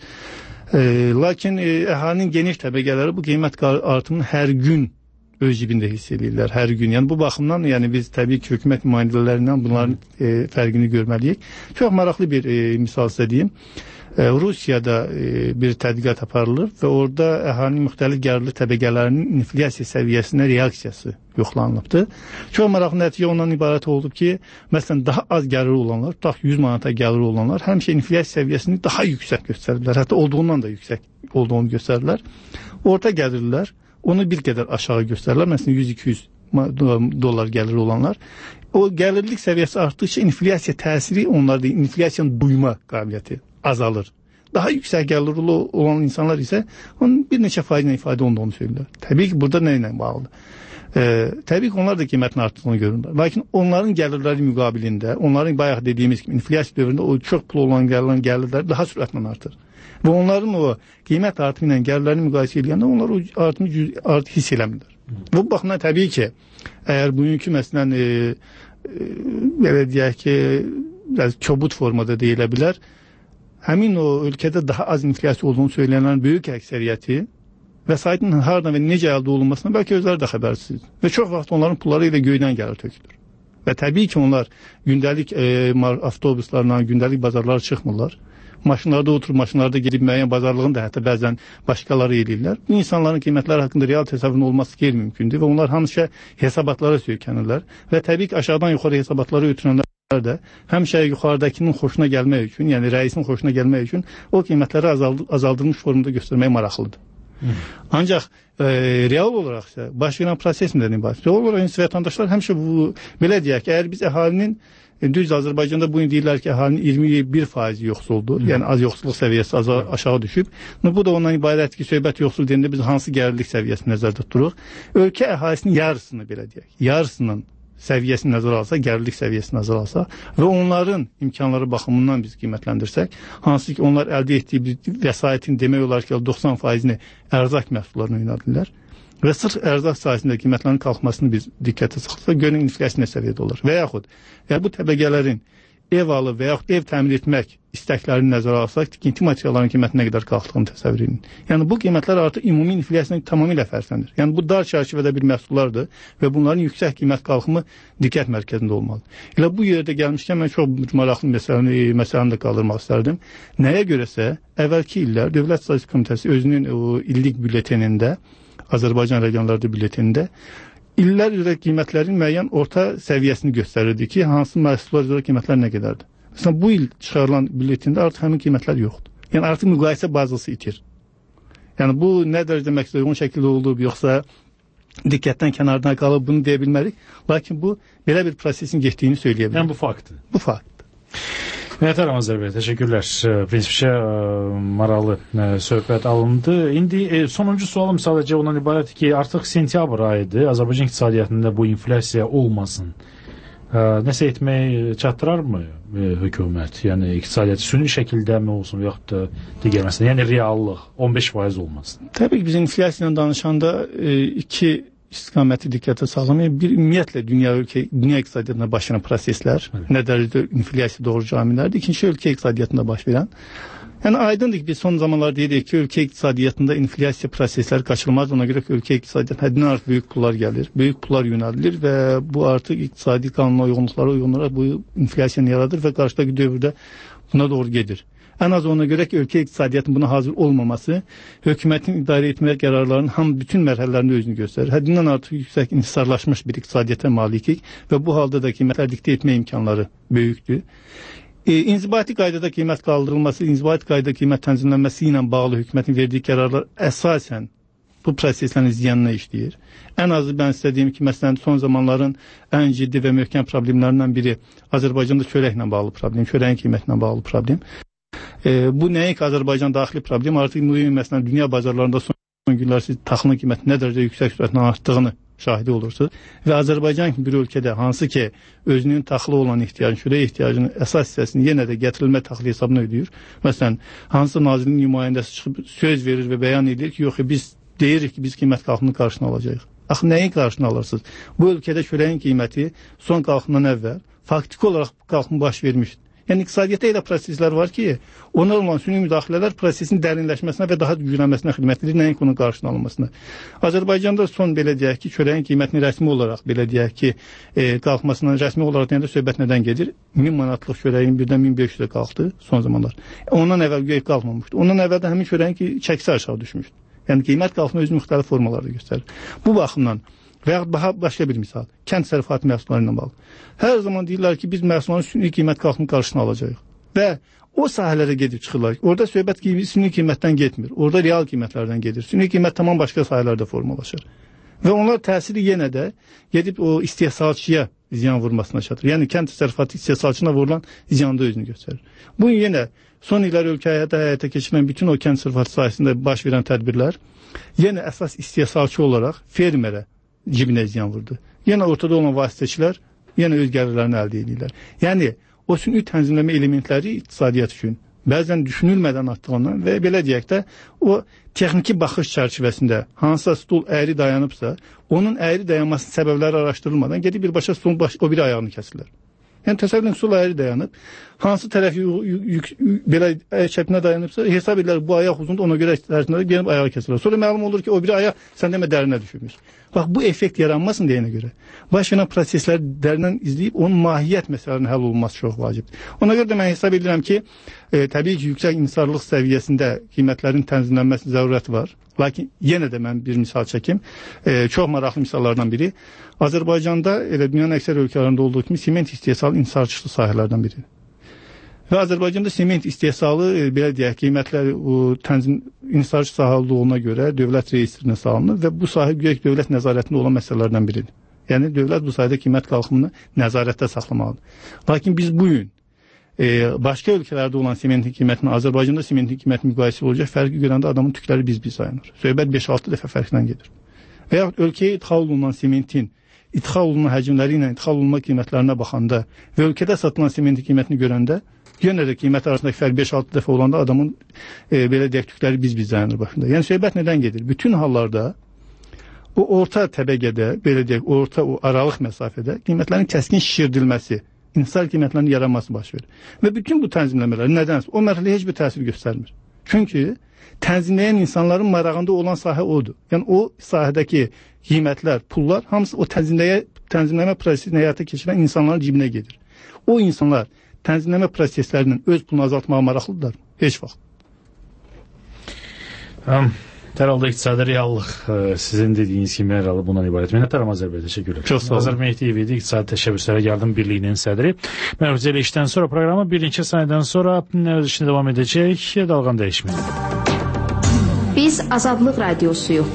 Lakin əhalinin geniş təbəqələri bu qiymət artımını hər gün öz cibində hiss edirlər, hər gün. Yəni bu baxımdan yəni biz təbii ki, hökumət nümayəndələrindən bunların fərqini görməliyik. Çox maraqlı bir misal sizə deyim. Rusiyada bir tədqiqat aparılır və orada əhalinin müxtəlif gəlirli təbəqələrinin inflyasiya səviyyəsinə reaksiyası yoxlanılıbdır. Çox maraqlı nəticə ondan ibarət oldu ki, məsələn, daha az gəliri olanlar, tutaq 100 manata gəliri olanlar həmişə inflyasiya səviyyəsini daha yüksək göstərirlər, hətta olduğundan da yüksək olduğunu göstərirlər. Orta gəlirlər onu bir qədər aşağı göstərirlər, məsələn 100-200 dollar gəliri olanlar. O gəlirlik səviyyəsi artdıqca inflyasiya təsiri onlarda, inflyasiyanın duyma qabiliyyəti azalır. Daha yüksək gəlirli olan insanlar isə onun bir neçə faizlə ifadə olduğunu söylürlər. Təbii ki, burada nə ilə bağlıdır? Təbii ki, onlar da qiymətin artdığını görürlər. Lakin onların gəlirləri müqabilində, onların bayaq dediyimiz kimi inflyasiya dövründə o çox pul olan gəlirlər daha sürətlə artır. Və onların o qiymət artımı ilə gəlirlərini müqayisə edəndə onlar o artım hiss eləmirlər. Bu baxımdan təbii ki, əgər bugünkü məsələn belə deyək ki, biraz kobud formada deyilə bilər, həmin o ölkədə daha az inflyasiya olduğunu söylənən böyük əksəriyyəti vəsaitin hardan və necə əldə olunmasına bəlkə özləri də xəbərsiz. Və çox vaxt onların pulları ilə göydən gəlir tökülür. Və təbii ki, onlar gündəlik avtobuslarla, gündəlik bazarlara çıxmırlar. Maşınlarda oturub, maşınlarda gedib müəyyən bazarlığını da hətta bəzən başqaları eləyirlər. Bu insanların qiymətləri haqqında real təsəvvürün olması qeyri-mümkündür və onlar həmişə hesabatlara söykənirlər və təbii ki, aşağıdan yuxarı hesabatlara ötürənlər də həmişə yuxarıdakının xoşuna gəlmək üçün, yəni rəisin xoşuna gəlmək üçün o qiymətləri azaldılmış formada göstərmək maraqlıdır. Ancaq real olaraq isə baş verən proses nədən ibarət? Real olaraq vətəndaşlar həmişə bu, belə deyək ki, əgər biz əhalinin düz Azərbaycanda bu gün deyirlər ki, əhalinin 21% yoxsuldur. Yəni az yoxsulluq səviyyəsi aşağı düşüb. Bu da ondan ibarət ki, söhbət yoxsul deyəndə biz hansı gəlirlik səviyyəsini nəzərdə tuturuq? Ölkə əhalisinin yarısını belə deyək, yarısının səviyyəsini nəzərə alsaq, gəlirlik səviyyəsini nəzərə alsaq və onların imkanları baxımından biz qiymətləndirsək, hansı ki, onlar əldə etdiyi vəsaitin demək olar ki, 90%-ni ərzaq məhsullarına yönəldirlər və sırf ərzaq sahəsində qiymətlərin qalxmasını biz diqqətə sıxdıq, görün inflyasiya nə səviyyədə olur. Və yaxud, bu təbəqələrin ev alıb və yaxud ev təmin etmək istəklərini nəzərə alsaq, tikinti materiallarının qiyməti nə qədər qalxdığını təsəvvür edin. Yəni bu qiymətlər artıq ümumi inflyasiyadan tamamilə fərqlənir. Yəni bu dar çərçivədə bir məhsullardır və bunların yüksək qiymət qalxımı diqqət mərkəzində olmalıdır. Elə bu yerdə gəlmişkən mən çox maraqlı məsələni də qaldırmaq istərdim. Nəyə görəsə, əvvəlki illər Dövlət Statistika Komitəsi özünün illik bülletenində, Azərbaycan regionlarda bülletenində illər üzrə qiymətlərin müəyyən orta səviyyəsini göstərirdi ki, hansı məhsullar üzrə qiymətlər nə qədərdir. Məsələn, bu il çıxarılan bülletində artıq həmin qiymətlər yoxdur. Yəni artıq müqayisə bazası itir. Yəni bu nə dərəcədə məqsədəuyğun şəkildə olub, yoxsa diqqətdən kənardan qalıb, bunu deyə bilmərik. Lakin bu belə bir prosesin getdiyini söyləyə bilərik. Yəni bu faktdır. Bu faktdır. Məhətər Azər bəy, təşəkkürlər. Prinsipcə maraqlı söhbət alındı. İndi sonuncu sualım sadəcə ondan ibarət ki, artıq sentyabr ayıdır. Azərbaycan iqtisadiyyatında bu inflyasiya olmasın. Nəsə etmək çatdırarmı hökumət? Yəni iqtisadiyyatı süni şəkildə mi olsun, yaxud da digər məsələ, yəni reallıq 15% olmasın? Təbii ki, biz inflyasiya ilə danışanda iki istiqaməti diqqətə salınır. Bir, ümumiyyətlə, dünya iqtisadiyyatında baş verən proseslər, nə dərəcədə inflyasiya doğru camilərdir. İkinci, ölkə iqtisadiyyatında baş verən. Yəni, aydındır ki, biz son zamanlar deyirik ki, ölkə iqtisadiyyatında inflyasiya prosesləri qaçılmaz. Ona görə ki, ölkə iqtisadiyyatına həddindən artıq böyük pullar gəlir, böyük pullar yönəldilir və bu artıq iqtisadi qanuna uyğunluqlara bu inflyasiyanı yaradır və qarşıdakı dövrdə buna doğru gedir. Ən az ona görə ki, ölkə iqtisadiyyatının buna hazır olmaması hökumətin idarə etmə qərarlarının bütün mərhələlərində özünü göstərir. Həddindən artıq yüksək inhisarlaşmış bir iqtisadiyyata malikik və bu halda da qiymətlər diktə etmə imkanları böyükdür. İnzibati qaydada qiymət qaldırılması, inzibati qaydada qiymət tənzimlənməsi ilə bağlı hökumətin verdiyi qərarlar əsasən bu proseslərin ziyanına işləyir. Ən azı mən sizə deyim ki, məsələn, son zamanların ən ciddi və möhkəm problemlərindən biri Azərbaycanda çörəklə bağlı problem, çörəyin qiymətinə bağlı problem. Bu nəinki Azərbaycan daxili problem, artıq məsələn, dünya bazarlarında son günlər siz taxılın qiyməti nə dərəcə yüksək sürətlə artdığını şahidi olursunuz. Və Azərbaycan kimi bir ölkədə, hansı ki, özünün taxılı olan ihtiyacını, çörək ihtiyacının əsas hissəsini yenə də gətirilmə taxılı hesabına ödəyir. Məsələn, hansı nazirinin nümayəndəsi çıxıb söz verir və bəyan edir ki, yox, biz deyirik ki, biz qiymət qalxımının qarşısını alacağıq. Axı nəyin qarşısını alırsınız? Bu ölkədə çörəyin qiyməti son qalxımdan əvvəl faktiki olaraq qalxım baş vermişdir. Yəni iqtisadiyyatda elə proseslər var ki, onlar olan süni müdaxilələr prosesin dərinləşməsinə və daha güclənməsinə xidmət edir, nəinki onun qarşısını alınmasına. Azərbaycanda son belə deyək ki, çörəyin qiymətini rəsmi olaraq belə deyək ki, qalxmasından rəsmi olaraq deyəndə söhbət nədən gedir? 1000 manatlıq çörəyin birdən 1500-ə qalxdı son zamanlar. Ondan əvvəl göy qalxmamışdı. Ondan əvvəl də həmin çörəyin çəkisi aşağı düşmüşdü. Yəni qiymət qalxma özü müxtəlif formalarda göstərir. Bu baxımdan və yaxud başqa bir misal, kənd təsərrüfatı məhsulları ilə bağlı. Hər zaman deyirlər ki, biz məhsulların süni qiymət qalxımının qarşısını alacağıq. Və o sahələrə gedib çıxırlar. Orada söhbət süni qiymətdən getmir. Orada real qiymətlərdən gedir. Süni qiymət tamam başqa sahələrdə formalaşır. Və onlar təsiri yenə də gedib o istehsalçıya ziyan vurmasına çatır. Yəni kənd təsərrüfatı istehsalçına vurulan ziyanda özünü göstərir. Bu yenə son illər ölkədə həyata keçirilən bütün o kənd təsərrüfatı sahəsində baş verən tədbirlər yenə əsas istehsalçı olaraq fermerə cibinə ziyan vurdu. Yenə ortada olan vasitəçilər yenə öz gəlirlərini əldə edirlər. Yəni o süni tənzimləmə elementləri iqtisadiyyat üçün bəzən düşünülmədən atdığından və belə deyək də o texniki baxış çərçivəsində hansısa stul əyri dayanıbsa, onun əyri dayanmasının səbəbləri araşdırılmadan gedib birbaşa stulun o biri ayağını kəsirlər. Yəni təsəvvürün stul əyri dayanıb, hansı tərəf belə çəpinə dayanıbsa, hesab edirlər bu ayaq uzundur, ona görə tərəfində gəlib ayağı kəsirlər. Sonra məlum olur ki, o biri ayaq sən demə dərinə düşürmüş. Bax, bu effekt yaranmasın deyənə görə baş verən prosesləri dərindən izləyib onun mahiyyət məsələlərinin həll olunması çox vacibdir. Ona görə də mən hesab edirəm ki, təbii ki, yüksək inhisarlıq səviyyəsində qiymətlərin tənzimlənməsi zərurəti var. Lakin yenə də mən bir misal çəkim. Çox maraqlı misallardan biri Azərbaycanda elə dünyanın əksər ölkələrində olduğu kimi sement istehsalı inhisarçılı sahələrdən biridir. Və Azərbaycanda sement istehsalı belə deyək, qiymətləri inhisarçı sahəliliğine görə dövlət reyestrinə salınır və bu sahə güya dövlət nəzarətində olan məsələlərdən biridir. Yəni dövlət bu sayədə qiymət qalxımını nəzarətdə saxlamalıdır. Lakin biz bu gün başqa ölkələrdə olan sementin qiymətini Azərbaycanda sementin qiymətini müqayisə olacaq fərqi görəndə adamın tükləri biz sayınır. Söhbət 5-6 dəfə fərqlə gedir. Və yaxud ölkəyə idxal olunan sementin idxal olunan həcmləri ilə idxal olunma qiymətlərinə baxanda və ölkədə satılan sementin qiymətini görəndə yenə də qiymət arasındakı fərq 5-6 dəfə olanda adamın belə deyək tükləri biz sayınır başında. Yəni söhbət nədən gedir? Bütün hallarda o orta təbəqədə, belə deyək, orta o aralıq məsafədə qiymətlərin kəskin şişirdilməsi, inhisar qiymətlərinin yaranması baş verir. Və bütün bu tənzimləmələr nədənsə o mərhələyə heç bir təsir göstərmir. Çünki tənzimləyən insanların marağında olan sahə odur. Yəni o sahədəki qiymətlər, pullar hamısı o tənzimləmə prosesini həyata keçirən insanların cibinə gedir. O insanlar tənzimləmə proseslərinin öz pulunu azaltmağa maraqlıdırlar. Heç vaxt. Hər halda iqtisadi reallıq sizin dediyiniz kimi hər halda bundan ibarət. Minnətdaram Azərbaycan, təşəkkür ederim. Çox sağ olun. Azərbaycan TV'də İqtisadi Təşəbbüslərə Yardım Birliyinin sədri. Mərhuzə ilə işdən sonra proqramı bir neçə saniyədən sonra öz işinə devam edəcək. Dalğan dəyişməli. Biz Azadlıq Radiosuyuq.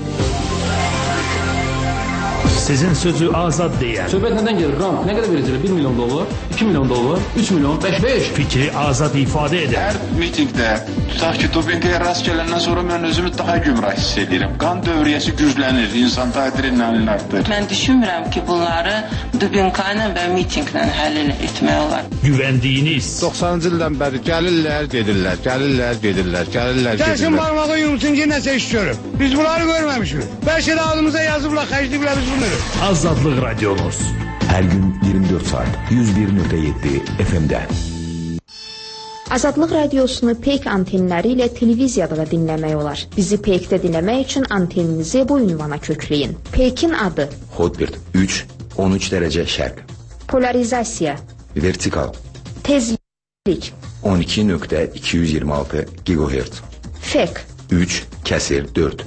Sizin sözü azad deyər. Söhbət nədən gedir? Rant nə qədər verəcəklər? 1 milyon dollar, 2 milyon dollar, 3 milyon, 5. Fikri azad ifadə edər. Hər mitingdə, tutaq ki, dopinqaya rast gələndən sonra mən özümü daha gümrah hiss edirəm. Qan dövriyyəsi güclənir, insanda adrenalin artır. Mən düşünmürəm ki, bunları dopinqla və mitinqlə həll etmək olar. Güvəndiyiniz 90-cı ildən bəri gəlirlər, gedirlər, gəlirlər, gedirlər, gəlirlər, gedirlər. Gəlsin barmağı yumsun ki, nəsə iş görür. Biz bunları görməmişik. Bəlkə də adımıza yazıblar, xərcliyiblər biz bunları. Azadlıq Radyonuz. Hər gün 24 saat 101.7 FM-də. Azadlıq Radiosunu Peyk antenləri ilə televiziyada da dinləmək olar. Bizi Peykdə dinləmək üçün anteninizi bu ünvana kökləyin. Peykin adı: Hotbird 3-13 dərəcə şərq. Polarizasiya: Vertikal. Tezlik: 12.226 GHz. Fek: 3/4.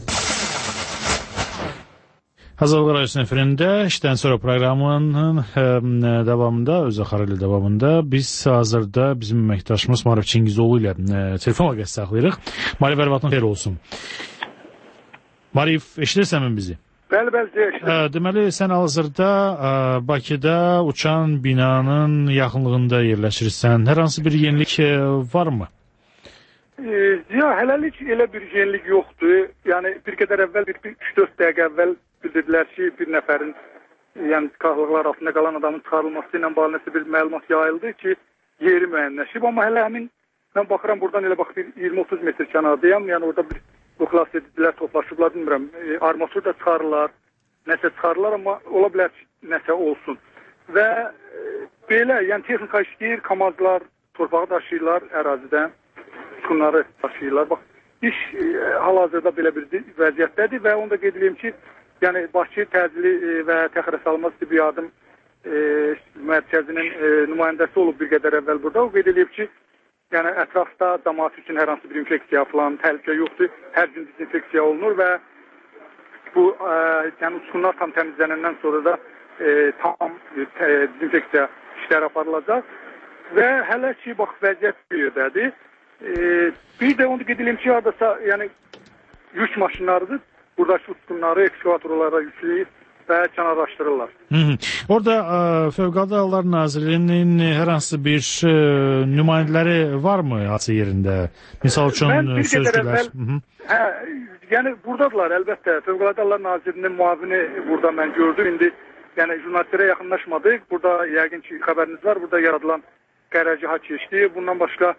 Azadlıq Radyosu'nun efirində işdən sonra proqramının davamında, öz axarı ilə davamında biz hazırda bizim əməkdaşımız Marif Çingizoğlu ilə telefon vəqəsi saxlayırıq. Marif ərvatın xeyir olsun. Marif, eşidirsən mi bizi? Bəli, eşidirəm. Deməli, sən hazırda Bakıda uçan binanın yaxınlığında yerləşirsən. Hər hansı bir yenilik varmı? Ya, hələlik elə bir yenilik yoxdur. Yəni, bir qədər əvvəl, 3-4 dəqiqə əvvəl bildirdilər ki, bir nəfərin, yəni çıxarlıqlar altında qalan adamın çıxarılması ilə bağlı nəsə bir məlumat yayıldı ki, yeri müəyyənləşib. Amma hələ həmin, mən baxıram buradan elə bax, 20-30 metr kənardayam. Yəni orada bir xilas edicilər toplaşıblar, bilmirəm, armatur da çıxarırlar, nəsə çıxarırlar, amma ola bilər ki, nəsə olsun. Və belə, yəni texnika işləyir, kamazlar torpağı daşıyırlar ərazidən, şunları daşıyırlar. Bax, iş hal-hazırda belə bir vəziyyətdədir və onu da qeyd edeyim ki, yəni Bakı Təcili və Təxirəsalınmaz Tibbi Yardım Mərkəzinin nümayəndəsi olub bir qədər əvvəl burada. O qeyd edib ki, yəni ətrafda cəmaət üçün hər hansı bir infeksiya falan təhlükə yoxdur. Hər gün dezinfeksiya olunur və bu yəni uçqunlar tam təmizlənəndən sonra da tam dezinfeksiya işləri aparılacaq. Və hələ ki, bax, vəziyyət bir yerdədir. Bir də onu qeyd edeyim ki, adasa yəni yük maşınlarıdır. Buradakı uçqunları ekskavatorlara yükləyir və kənarlaşdırırlar. Orada Fövqəladə Hallar Nazirliyinin hər hansı bir nümayəndələri varmı hadisə yerində? Misal üçün sözcülər. Yəni buradadılar əlbəttə. Fövqəladə Hallar Nazirliyinin müavini burada mən gördüm. İndi yəni jurnalistlərə yaxınlaşmadıq. Burada yəqin ki xəbəriniz var. Burada yaradılan qərargaha keçdi. Bundan başqa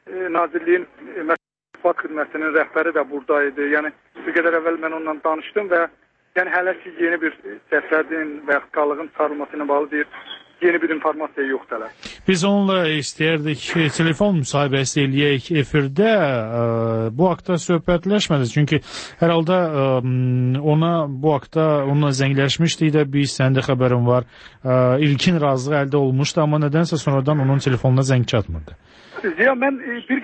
Nazirliyin mətbuat xidmətinin rəhbəri də buradaydı. Yəni bir qədər əvvəl mən onunla danışdım və yəni hələ ki yeni bir cəsədin və qalığın çıxarılması ilə bağlı deyir. Yeni bir informasiya yoxdur hələ. Biz onunla istəyərdik telefon müsahibəsi eləyək efirdə. Bu haqda söhbətləşmədik. Çünki hər halda ona bu haqda onunla zəngləşmişdik də biz, səndə xəbərin var. İlkin razılığı əldə olmuşdu, amma nədənsə sonradan onun telefonuna zəng çatmırdı. Ziya, mən bir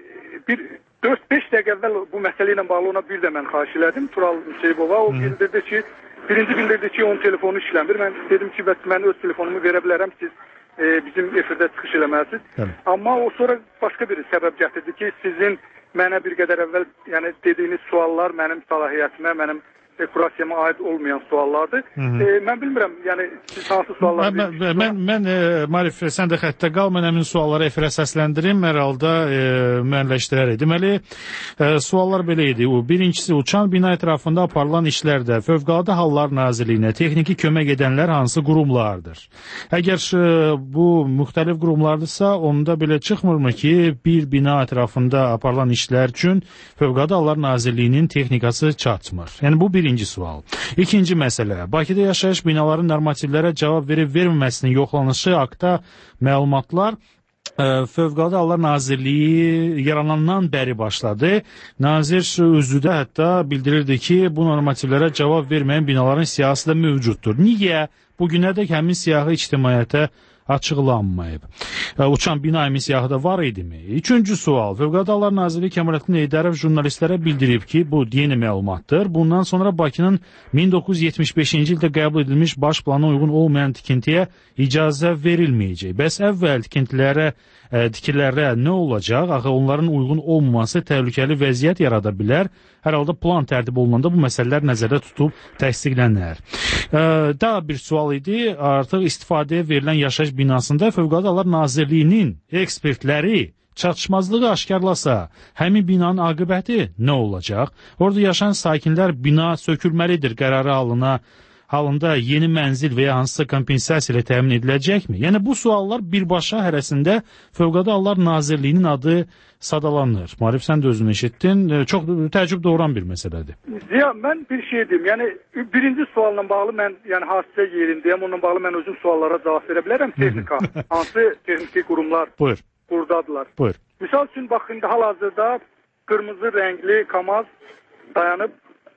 4-5 dəqiqə əvvəl bu məsələ ilə bağlı ona bir də mən xahiş elədim. Tural Müseybova, o bildirdi ki, bildirdi ki, onun telefonu işləmir. Mən dedim ki, mən öz telefonumu verə bilərəm, siz bizim efirdə çıxış eləməlisiniz. Amma o sonra başqa bir səbəb gətirdi ki, sizin mənə bir qədər əvvəl yəni dediyiniz suallar mənim səlahiyyətimə, mənim kurasiyama aid olmayan suallardır. Mən bilmirəm, yəni siz hansı suallar verirsiniz? Mən Marif, sən də xəttə qal, mən həmin sualları efirə səsləndirim, hər halda müəyyənləşdirərək. Deməli, suallar belə idi. Birincisi, uçan bina ətrafında aparılan işlərdə Fövqəladə Hallar Nazirliyinə texniki kömək edənlər hansı qurumlardır? Əgər bu müxtəlif qurumlardırsa, onda belə çıxmırmı ki, bir bina ətrafında aparılan işlər üçün Fövqəladə Hallar Nazirliyinin texnikası çatmır? Yəni, bu birinci sual. İkinci məsələ, Bakıda yaşayış binaların normativlərə cavab verib-verməməsinin yoxlanışı haqda məlumatlar Fövqəladə Hallar Nazirliyi yaranandan bəri başladı. Nazir özü də hətta bildirirdi ki, bu normativlərə cavab verməyən binaların siyahısı da mövcuddur. Niyə? Bugünədək həmin siyahı ictimaiyyətə açıqlanmayıb. Uçan bina həmin siyahıda var idimi? Üçüncü sual. Fövqəladə Hallar Naziri Kəmaləddin Heydərov jurnalistlərə bildirib ki, bu yeni məlumatdır. Bundan sonra Bakının 1975-ci ildə qəbul edilmiş baş plana uyğun olmayan tikintiyə icazə verilməyəcək. Bəs əvvəl tikililərə nə olacaq? Axı onların uyğun olmaması təhlükəli vəziyyət yarada bilər. Hər halda plan tərtib olunanda bu məsələlər nəzərdə tutub təsdiqlənər. Daha bir sual idi. Artıq istifadəyə verilən yaşayış binasında Fövqəladə Hallar Nazirliyinin ekspertləri çatışmazlığı aşkarlasa, həmin binanın aqibəti nə olacaq? Orada yaşayan sakinlər bina sökülməlidir qərarı halında yeni mənzil və ya hansısa kompensasiya ilə təmin ediləcəkmi? Yəni bu suallar birbaşa hərəsində Fövqəladə Hallar Nazirliyinin adı sadalanır. Marif, sən də özünü eşitdin. Çox təəccüb doğuran bir məsələdir. Ziya, mən bir şey deyim. Yəni birinci sualla bağlı mən yəni hadisə yerindəyəm. Onunla bağlı mən özüm suallara cavab verə bilərəm. Texnika, hansı texniki qurumlar buradadılar? Buyur. Misal üçün baxın, hal-hazırda qırmızı rəngli KAMAZ dayanıb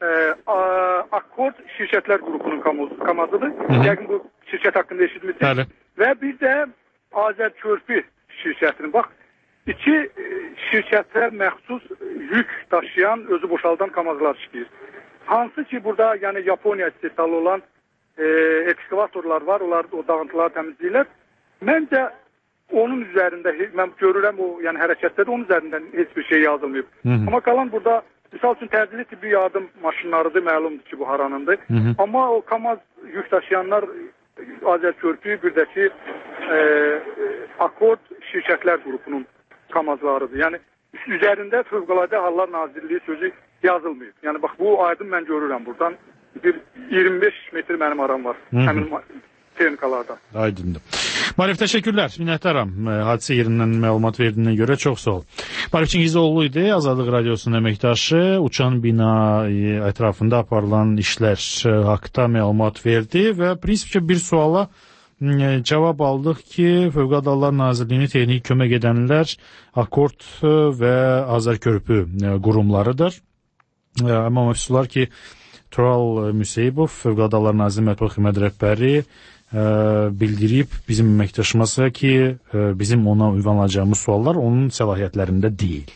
Akkord şirkətlər qrupunun KAMAZıdır. Yəqin bu şirkət haqqında eşitmişsiniz. Və bir də Azərkörpü şirkətinin. Bax, iki şirkətə məxsus yük daşıyan, özü boşaldan KAMAZlar işləyir. Hansı ki, burada yəni Yaponiya istehsalı olan ekskavatorlar var, onlar o dağıntıları təmizləyirlər. Məncə onun üzərində, mən görürəm o yəni hərəkətdə də onun üzərindən heç bir şey yazılmayıb. Amma qalan burada misal üçün təcili tibbi yardım maşınlarıdır, məlumdur ki, bu haranındır. Amma o KAMAZ yük daşıyanlar Azərkörpü, bir də ki Akkord şirkətlər qrupunun KAMAZlarıdır. Yəni üzərində Fövqəladə Hallar Nazirliyi sözü yazılmayıb. Yəni bax, bu aydın mən görürəm buradan. Bir 25 metr mənim aram var həmin texnikalardan. Aydındır. Marif, təşəkkürlər. Minnətdaram. Hadisə yerindən məlumat verdiyindən görə çox sağ ol. Marif Çingizoğlu idi, Azadlıq Radiosunun əməkdaşı. Uçan bina ətrafında aparılan işlər haqda məlumat verdi və prinsipcə bir suala cavab aldıq ki, Fövqəladə Hallar Nazirliyini texniki kömək edənlər Akkord və Azərkörpü qurumlarıdır. Amma məfsuslar ki, Tural Müseybov, Fövqəladə Hallar Nazirliyinin mətbuat xidmət rəhbəri bildirib bizim əməkdaşımıza ki, bizim ona ünvanlayacağımız suallar onun səlahiyyətlərində deyil.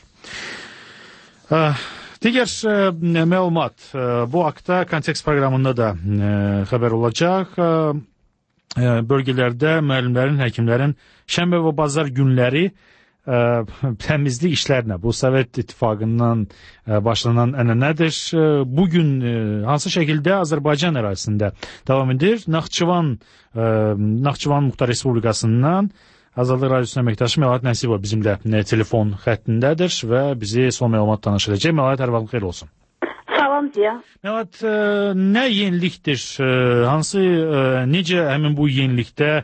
Digər məlumat, bu haqda kontekst proqramında da xəbər olacaq. Bölgələrdə müəllimlərin, həkimlərin şənbə və bazar günləri təmizlik işlərinə, bu Sovet İttifaqından başlanan ənənədir. Bugün hansı şəkildə Azərbaycan ərazisində davam edir? Naxçıvan Muxtar Respublikasından Azadlıq Radiosunun əməkdaşı Məlahət Nəsibova bizimlə telefon xəttindədir və bizi son məlumat tanış edəcək. Məlahət, hər vaxt xeyir olsun. Salam Ziya. Məlahət, nə yenilikdir? Necə həmin bu yenilikdə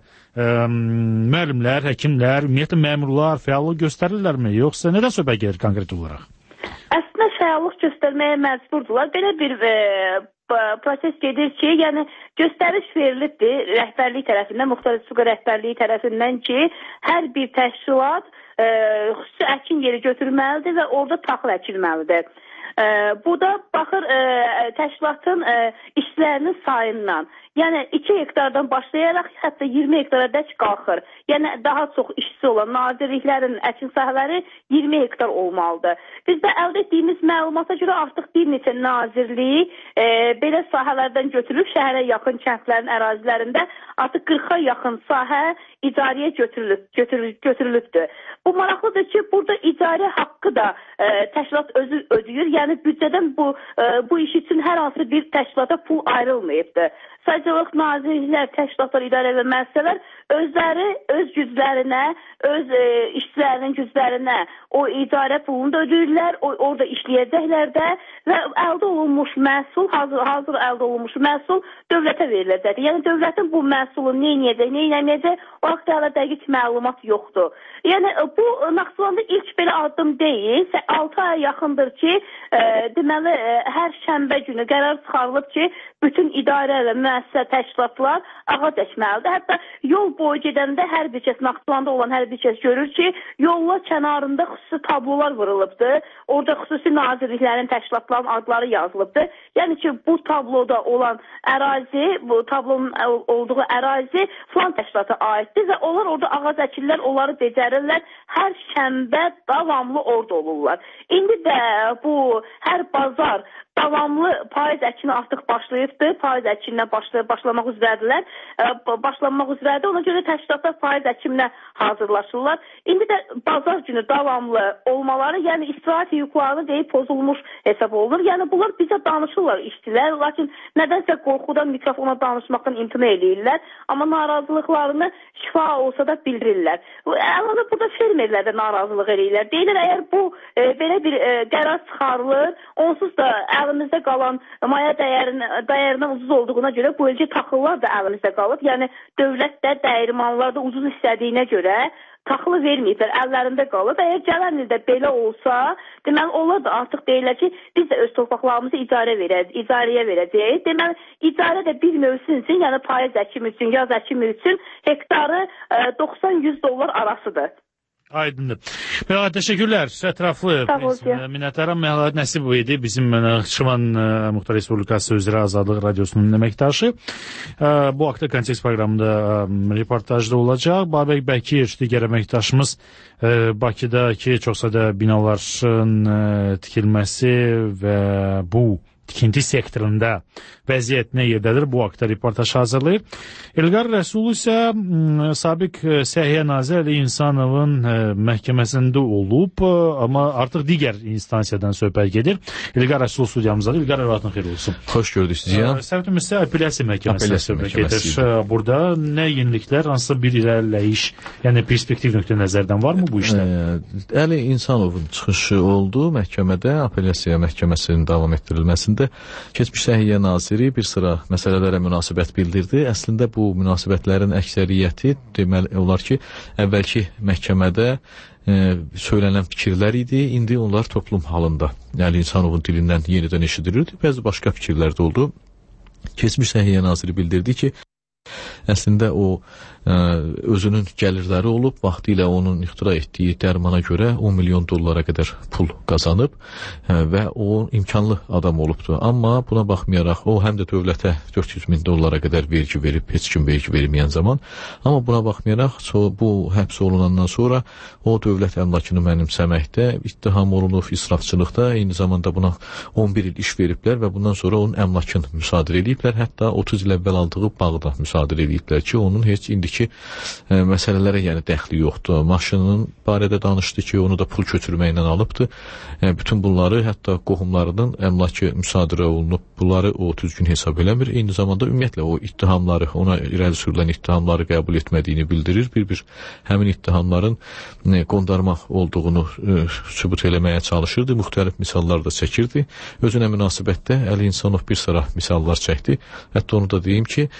müəllimlər, həkimlər, ümumiyyətlə məmurlar fəallıq göstərirlərmi? Yoxsa nədən söhbət gedir konkret olaraq? Əslində fəallıq göstərməyə məcburdular. Belə bir proses gedir ki, yəni göstəriş verilibdir rəhbərlik tərəfindən, Muxtar Respublika rəhbərliyi tərəfindən ki, hər bir təşkilat xüsusi əkin yeri götürməlidir və orada taxıl əkilməlidir. Bu da baxır təşkilatın işçilərinin sayından. Yəni 2 hektardan başlayaraq hətta 20 hektara dək qalxır. Yəni daha çox işçisi olan nazirliklərin əkin sahələri 20 hektar olmalıdır. Biz də əldə etdiyimiz məlumata görə artıq bir neçə nazirlik belə sahələrdən götürülüb şəhərə yaxın kəndlərin ərazilərində artıq 40-a yaxın sahə icarəyə götürülübdür. Bu maraqlıdır ki, burada icarə haqqı da təşkilat özü ödəyir. Yəni büdcədən bu iş üçün hər hansı bir təşkilata pul ayrılmayıbdır. Sadəcə olaraq nazirliklər, təşkilatlar, idarə və müəssisələr özləri öz güclərinə, öz işçilərinin güclərinə o icarə pulunu da ödəyirlər, orada işləyəcəklər də və əldə olunmuş məhsul, hazır əldə olunmuş məhsul dövlətə veriləcəkdir. Yəni dövlətin bu məhsulu nə edəcək, nə etməyəcək, o haqda hələ dəqiq məlumat yoxdur. Yəni bu Naxçıvanda ilk belə addım deyil. 6 aya yaxındır ki, deməli hər şənbə günü qərar çıxarılıb ki, bütün idarə və müəssisə təşkilatlar ağac əkməlidir. Hətta yol boyu gedəndə hər bir kəs, Naxçıvanda olan hər bir kəs görür ki, yollar kənarında xüsusi tablolar vurulubdur. Orada xüsusi nazirliklərin, təşkilatların adları yazılıbdır. Yəni ki, bu tabloda olan ərazi, bu tablonun olduğu ərazi filan təşkilata aiddir və onlar orada ağac əkirlər, onları becərirlər. Hər şənbə davamlı orada olurlar. İndi də bu hər bazar davamlı payız əkini artıq başlayıbdır. Payız əkininə başlamaq üzrədirlər. Başlanmaq üzrədir. Ona görə təşkilatlar payız əkininə hazırlaşırlar. İndi də bazar günü davamlı olmaları, yəni istirahət hüquqlarını deyib pozulmuş hesab olunur. Yəni bunlar bizə danışırlar işçilər, lakin nədənsə qorxudan mikrofona danışmaqdan imtina edirlər. Amma narazılıqlarını şifa olsa da bildirirlər. Əlavə burada fermerlər də narazılıq edirlər. Deyirlər, əgər bu belə bir qərar çıxarılır, onsuz da əlimizdə qalan maya dəyərindən ucuz olduğuna görə bu ilki taxıllar da əlimizdə qalıb. Yəni dövlət də, dəyirmanlar da ucuz istədiyinə görə taxılı verməyiblər, əllərində qalıb. Əgər gələn ildə belə olsa, deməli onlar da artıq deyirlər ki, biz də öz torpaqlarımızı icarəyə verəcəyik. Deməli, icarə də bir mövsüm üçün, yəni payız əkimi üçün, yaz əkimi üçün hektarı 90-100 dollar arasıdır. Aydındır. Məlahət, təşəkkürlər. Ətraflı minnətdaram. Məlahət Nəsibov idi bizim Naxçıvan Muxtar Respublikası üzrə Azadlıq Radiosunun əməkdaşı. Bu haqda kontekst proqramında reportajda olacaq. Babək Bəkir, digər əməkdaşımız Bakıdakı çox sayda binaların tikilməsi və bu tikinti sektorunda vəziyyət nə yerdədir? Bu haqda reportaj hazırlayır. İlqar Rəsul isə sabiq Səhiyyə Naziri Əli İnsanovun məhkəməsində olub, amma artıq digər instansiyadan söhbət gedir. İlqar Rəsul studiyamızdadır. İlqar, əvvələtən xeyir olsun. Xoş gördük Ziya. Səbətimizsə apellyasiya məhkəməsində söhbət gedir. Burada nə yeniliklər, hansısa bir irəliləyiş, yəni perspektiv nöqtə nəzərdən varmı bu işdə? Əli İnsanovun çıxışı oldu məhkəmədə, apellyasiya məhkəməsinin davam etdirilməsində. Keçmiş Səhiyyə Naziri bir sıra məsələlərə münasibət bildirdi. Əslində bu münasibətlərin əksəriyyəti deməli olar ki, əvvəlki məhkəmədə söylənən fikirlər idi. İndi onlar toplum halında, yəni İnsanovun dilindən yenidən eşidilirdi. Bəzi başqa fikirlər də oldu. Keçmiş Səhiyyə Naziri bildirdi ki, əslində o özünün gəlirləri olub, vaxtilə onun ixtira etdiyi dərmana görə 10 milyon dollara qədər pul qazanıb və o imkanlı adam olubdur. Amma buna baxmayaraq o həm də dövlətə 400 min dollara qədər vergi verib, heç kim vergi verməyən zaman. Amma buna baxmayaraq bu həbs olunandan sonra o dövlət əmlakını mənimsəməkdə ittiham olunub, israfçılıqda, eyni zamanda buna 11 il iş veriblər və bundan sonra onun əmlakını müsadirə ediblər. Hətta 30 il əvvəl aldığı bağı da müsadirə ediblər. deyirdilər ki, onun heç indiki məsələlərə yəni dəxli yoxdur. Maşının barədə danışdı ki, onu da pul köçürməklə alıbdı. Bütün bunları hətta qohumlarının əmlakı müsadirə olunub, bunları o düzgün hesab eləmir. Eyni zamanda ümumiyyətlə o ittihamları, ona irəli sürülən ittihamları qəbul etmədiyini bildirir. Bir həmin ittihamların qondarma olduğunu sübut eləməyə çalışırdı. Müxtəlif misallar da çəkirdi. Özünə münasibətdə Əli İnsanov bir sıra misallar çəkdi. Hətta onu da deyim ki,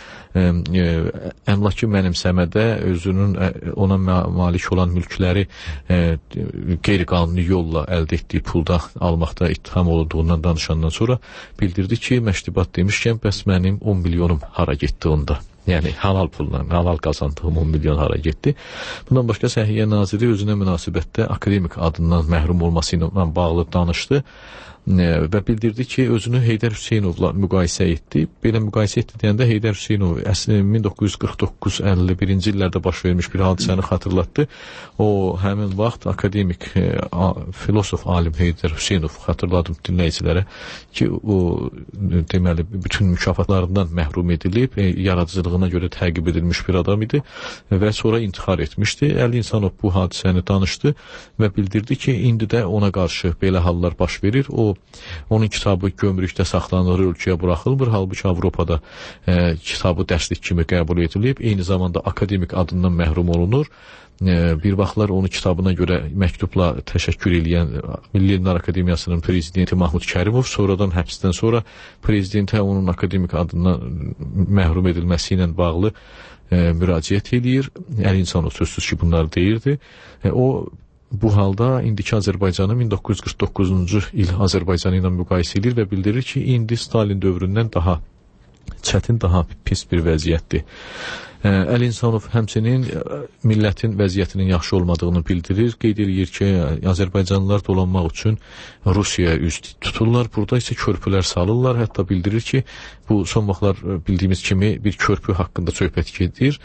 əmlakı mənimsəmədə özünün ona malik olan mülkləri qeyri-qanuni yolla əldə etdiyi pulda almaqda ittiham olunduğundan danışandan sonra bildirdi ki, məştubat demişkən, bəs mənim 10 milyonum hara getdi onda? Yəni halal pulla, halal qazandığım 10 milyon hara getdi. Bundan başqa Səhiyyə Naziri özünə münasibətdə akademik adından məhrum olması ilə bağlı danışdı və bildirdi ki, özünü Heydər Hüseynovla müqayisə etdi. Belə müqayisə etdi deyəndə Heydər Hüseynov əslində 1949-51-ci illərdə baş vermiş bir hadisəni xatırlatdı. O həmin vaxt akademik filosof alim Heydər Hüseynov, xatırladım dinləyicilərə ki, o deməli bütün mükafatlarından məhrum edilib, yaradıcılığına görə təqib edilmiş bir adam idi və sonra intihar etmişdi. Əli İnsanov bu hadisəni danışdı və bildirdi ki, indi də ona qarşı belə hallar baş verir. Onun kitabı gömrükdə saxlanılır, ölkəyə buraxılmır. Halbuki Avropada kitabı dərslik kimi qəbul edilib, eyni zamanda akademik adından məhrum olunur. Bir vaxtlar onu kitabına görə məktubla təşəkkür edən Milli Elmlər Akademiyasının prezidenti Mahmud Kərimov sonradan həbsdən sonra prezidentə onun akademik adından məhrum edilməsi ilə bağlı müraciət edir. Əli İnsanov sözsüz ki, bunları deyirdi. O bu halda indiki Azərbaycanı 1949-cu il Azərbaycanı ilə müqayisə edir və bildirir ki, indi Stalin dövründən daha çətin, daha pis bir vəziyyətdir. Əli İnsanov həmçinin millətin vəziyyətinin yaxşı olmadığını bildirir. Qeyd edir ki, Azərbaycanlılar dolanmaq üçün Rusiyaya üz tuturlar. Burada isə körpülər salırlar. Hətta bildirir ki, bu son vaxtlar bildiyimiz kimi bir körpü haqqında söhbət gedir.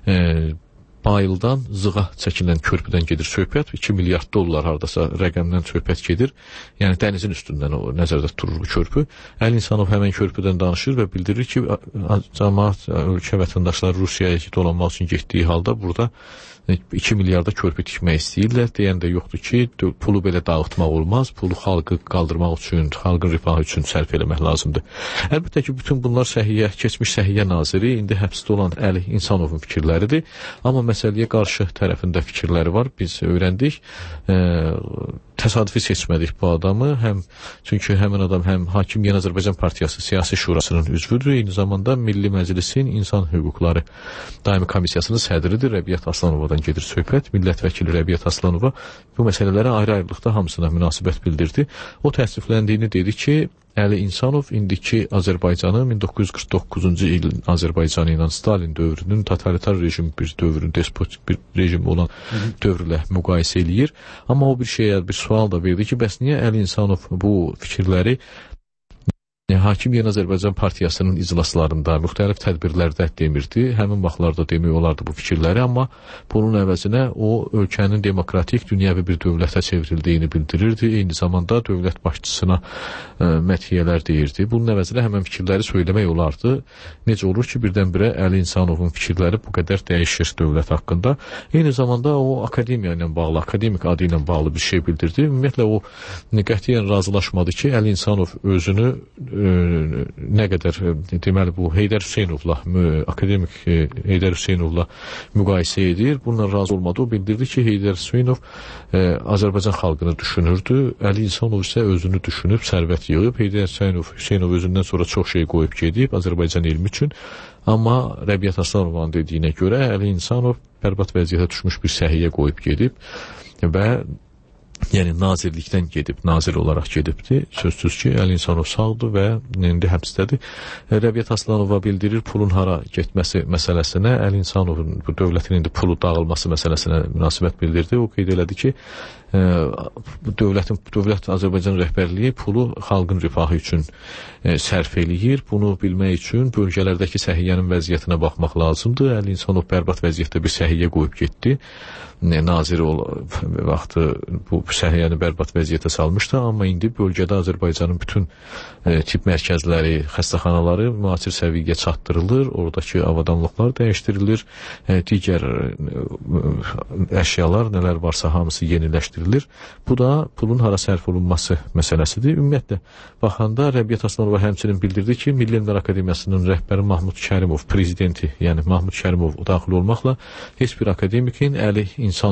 Bayıldan Zığa çəkilən körpüdən gedir söhbət. 2 milyard dollar hardasa rəqəmdən söhbət gedir. Yəni dənizin üstündən o nəzərdə tutulur bu körpü. Əli İnsanov həmin körpüdən danışır və bildirir ki, cəmaət, ölkə vətəndaşları Rusiyaya dolanmaq üçün getdiyi halda burada 2 milyarda körpü tikmək istəyirlər. Deyən də yoxdur ki, pulu belə dağıtmaq olmaz. Pulu xalqı qaldırmaq üçün, xalqın rifahı üçün sərf eləmək lazımdır. Əlbəttə ki, bütün bunlar keçmiş Səhiyyə Naziri, indi həbsdə olan Əli İnsanovun fikirləridir. Amma məsələyə qarşı tərəfində fikirləri var. Biz öyrəndik. Təsadüfi seçmədik bu adamı. Çünki həmin adam həm Hakim Yeni Azərbaycan Partiyası Siyasi Şurasının üzvüdür, eyni zamanda Milli Məclisin İnsan Hüquqları Daimi Komissiyasının sədridir. Rəbiyyət Aslanovadan gedir söhbət. Millət vəkili Rəbiyyət Aslanova bu məsələlərə ayrı-ayrılıqda hamısına münasibət bildirdi. O təəssüfləndiyini dedi ki, Əli İnsanov indiki Azərbaycanı 1949-cu il Azərbaycanı ilə Stalin dövrünün totalitar rejim bir dövrün, despotik bir rejim olan dövrlə müqayisə eləyir. Amma o bir sual da verdi ki, bəs niyə Əli İnsanov bu fikirləri Hakim Yeni Azərbaycan Partiyasının iclaslarında, müxtəlif tədbirlərdə demirdi. Həmin vaxtlarda demək olardı bu fikirləri, amma bunun əvəzinə o ölkənin demokratik, dünyəvi bir dövlətə çevrildiyini bildirirdi. Eyni zamanda dövlət başçısına məthiyələr deyirdi. Bunun əvəzinə həmin fikirləri söyləmək olardı. Necə olur ki, birdən-birə Əli İnsanovun fikirləri bu qədər dəyişir dövlət haqqında. Eyni zamanda o akademiya ilə bağlı, akademik adı ilə bağlı bir şey bildirdi. Ümumiyyətlə o qətiyyən razılaşmadı ki, Əli İnsanov özünü nə qədər deməli bu Heydər Hüseynovla, akademik Heydər Hüseynovla müqayisə edir. Bununla razı olmadı. O bildirdi ki, Heydər Hüseynov Azərbaycan xalqını düşünürdü. Əli İnsanov isə özünü düşünüb, sərvət yığıb. Heydər Hüseynov özündən sonra çox şey qoyub gedib Azərbaycan elmi üçün. Amma Rəbiyyət Aslanovanın dediyinə görə Əli İnsanov bərbad vəziyyətə düşmüş bir səhiyyə qoyub gedib və yəni nazirlikdən gedib, nazir olaraq gedibdi. Sözsüz ki, Əli İnsanov sağdır və indi həbsdədir. Rəbiyyət Aslanova bildirir pulun hara getməsi məsələsinə, Əli İnsanovun bu dövlətin indi pulu dağılması məsələsinə münasibət bildirdi. O qeyd elədi ki, dövlət Azərbaycan rəhbərliyi pulu xalqın rifahı üçün sərf eləyir. Bunu bilmək üçün bölgələrdəki səhiyyənin vəziyyətinə baxmaq lazımdır. Əli İnsanov bərbad vəziyyətdə bir səhiyyə qoyub getdi. Nazir vaxtı bu səhiyyəni bərbad vəziyyətə salmışdı, amma indi bölgədə Azərbaycanın bütün tibb mərkəzləri, xəstəxanaları müasir səviyyəyə çatdırılır, oradakı avadanlıqlar dəyişdirilir, digər əşyalar nələr varsa hamısı yeniləşdirilir. Bu da pulun hara sərf olunması məsələsidir. Ümumiyyətlə, baxanda Rəbiyyət Aslanova həmçinin bildirdi ki, Milli Elmlər Akademiyasının rəhbəri Mahmud Kərimov, prezidenti, yəni Mahmud Kərimov daxil olmaqla heç bir akademikin Əli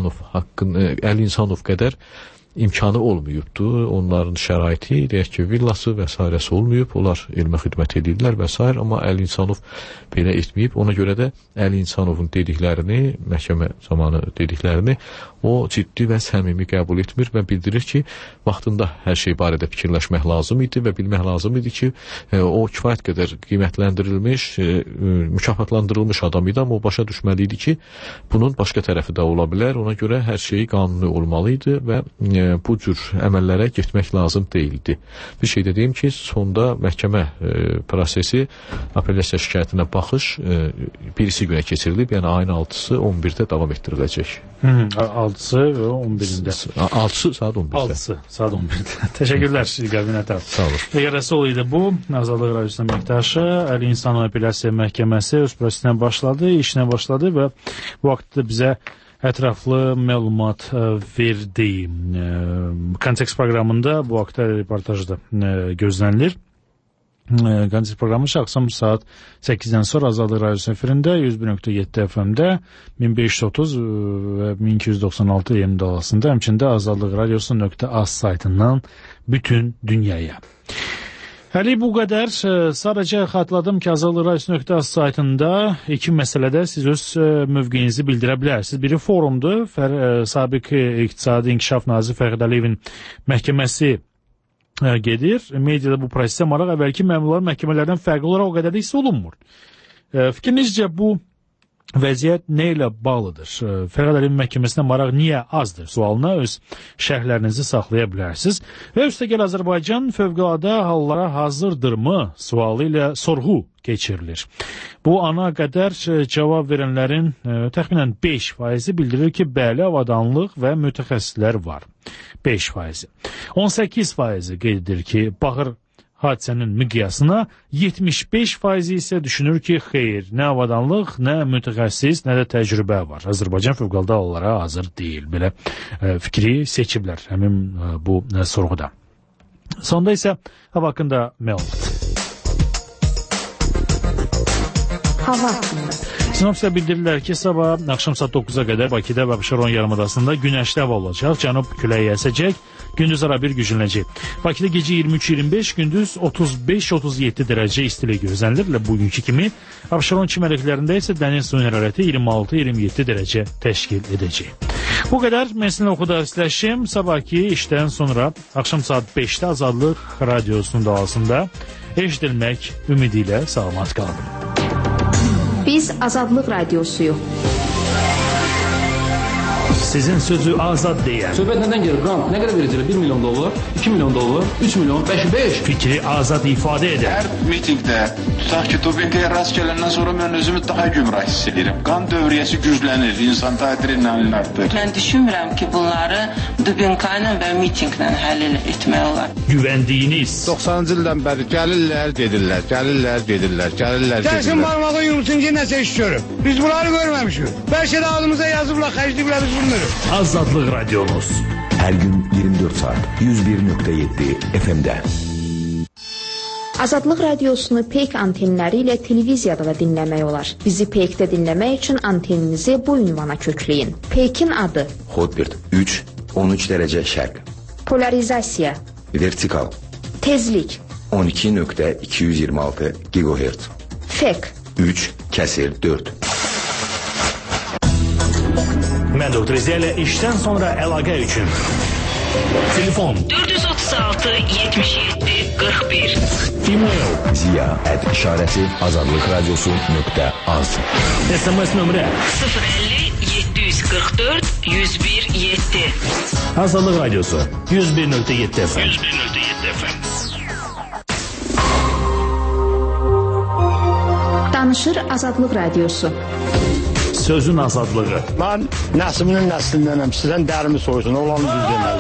İnsanov qədər imkanı olmayıbdır. Onların şəraiti, deyək ki, villası və s. olmayıb. Onlar elmə xidmət edirlər və s. Amma Əli İnsanov belə etməyib. Ona görə də Əli İnsanovun dediklərini, məhkəmə zamanı dediklərini o ciddi və səmimi qəbul etmir və bildirir ki, vaxtında hər şey barədə fikirləşmək lazım idi və bilmək lazım idi ki, o kifayət qədər qiymətləndirilmiş, mükafatlandırılmış adam idi, amma o başa düşməli idi ki, bunun başqa tərəfi də ola bilər. Ona görə hər şey qanuni olmalı idi və bu cür əməllərə getmək lazım deyildi. Bir şey də deyim ki, sonda məhkəmə prosesi apellyasiya şikayətinə baxış birisi günə keçirilib, yəni ayın 6-sı 11-də davam etdiriləcək. 6-sı və 11-də. 6-sı saat 11-də. 6-sı saat 11-də. Təşəkkürlər Qəbinət abi. Sağ olun. Rəsul idi bu. Azadlıq Radiosunun əməkdaşı Əli İnsanov Apellyasiya Məhkəməsi öz prosesinə başladı, işinə başladı və bu vaxtda bizə ətraflı məlumat verdi. Kontekst proqramında bu haqda reportajda gözlənilir. Kontekst proqramı axşam saat 8-dən sonra Azadlıq Radiosu efirində 101.7 FM-də 1530 və 1296 AM dalğasında, həmçində Azadlıq Radiosu.az saytından bütün dünyaya. Hələ bu qədər. Sadəcə xatırladım ki, Azadlıq Radiosu.az saytında iki məsələdə siz öz mövqeyinizi bildirə bilərsiniz. Biri forumdur. Sabiq İqtisadi İnkişaf naziri Fəxri Əliyevin məhkəməsi gedir. Mediada bu prosesə maraq əvvəlki məmurların məhkəmələrdən fərqli olaraq o qədər də hiss olunmur. Fikrinizcə bu vəziyyət nə ilə bağlıdır? Fəxri Əliyevin məhkəməsinə maraq niyə azdır? Sualına öz şərhlərinizi saxlaya bilərsiniz. Və üstəgəl Azərbaycan fövqəladə hallara hazırdırmı sualı ilə sorğu keçirilir. Bu ana qədər cavab verənlərin təxminən 5% bildirir ki, bəli, avadanlıq və mütəxəssislər var. 5%. 18% qeyd edir ki, baxır hadisənin miqyasına, 75% isə düşünür ki, xeyr, nə avadanlıq, nə mütəxəssis, nə də təcrübə var. Azərbaycan fövqəladə hallara hazır deyil. Belə fikri seçiblər həmin bu sorğuda. Sonda isə hava haqqında məlumat. Hava haqqında. Sinopsislər bildirirlər ki, sabah axşam saat 9-a qədər Bakıda və Abşeron yarımadasında günəşli hava olacaq, cənub küləyi əsəcək, gündüz arabir güclənəcək. Bakıda gecə 23-25, gündüz 35-37 dərəcə istilik gözlənilir. Bugünkü kimi Abşeron çimərliklərində isə dəniz suyun hərarəti 26-27 dərəcə təşkil edəcək. Bu qədər. Mən sizinlə oxudaristləşim. Sabahki işdən sonra axşam saat 5-də Azadlıq Radiosunun dalğasında eşidilmək ümidi ilə salamat qalın. Biz Azadlıq Radiosuyuq. Sizin sözü azad deyən. Söhbət nədən gelir? Qrant nə qədər verəcəklər? 1 milyon dollar, 2 milyon dollar, 3 milyon, 5. Fikri azad ifadə edən. Hər mitingdə, tutaq ki, dopinqaya rast gələndən sonra mən özümü daha gümrah hiss edirəm. Qan dövriyyəsi güclənir, insan adrenalin artır. Mən düşünmürəm ki, bunları dopinqla və mitinqlə həll etmək olar. Güvəndiyiniz. 90-cı ildən bəri gəlirlər, gedirlər, gəlirlər, gedirlər, gəlirlər, Gəlsin barmağın yumrusun ki, nəsə iş görüb. Biz bunları görməmişik. Bəlkə də adımıza yazıblar, xərcliyiblər biz bunları. Azadlıq Radiomuz. Her gün 24 saat 101.7 FM'de. Azadlıq Radiosunu Peyk antenləri ilə televiziyada da dinləmək olar. Bizi Peykdə dinləmək üçün anteninizi bu ünvana kökləyin. Peykin adı: Hotbird 3, 13 derece şərq. Polarizasiya: Vertikal. Tezlik: 12.226 GHz. Fek: 3, kəsir 4. Mən Doktor Ziya ilə işdən sonra əlaqə üçün. Telefon 436 77 41. E-mail ziya@işarəsi azadlıqradiosu.az. SMS nömrə 050 744 101 7. Azadlıq Radiosu 101.7 FM. 101.7 FM. Danışır Azadlıq Radiosu. Sözün azadlığı. Mən nəslinin nəslindənəm. Sizdən dərimi soysun. Olanı düz deməli.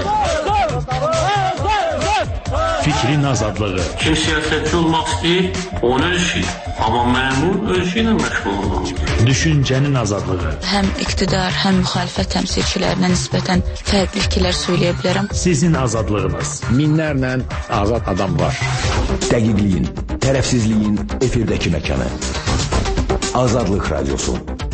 Fikrin azadlığı. Kim siyasetçi olmak istəyir, onun öz işi. Ama memur öz işiyle məşğul olmalıdır. Düşüncenin azadlığı. Həm iqtidar, həm müxalifət təmsilçilərinə nisbətən fərqli fikirlər söyləyə bilərəm. Sizin azadlığınız. Minlərlə azad adam var. Dəqiqliyin, tərəfsizliyin efirdəki məkanı. Azadlıq Radyosu.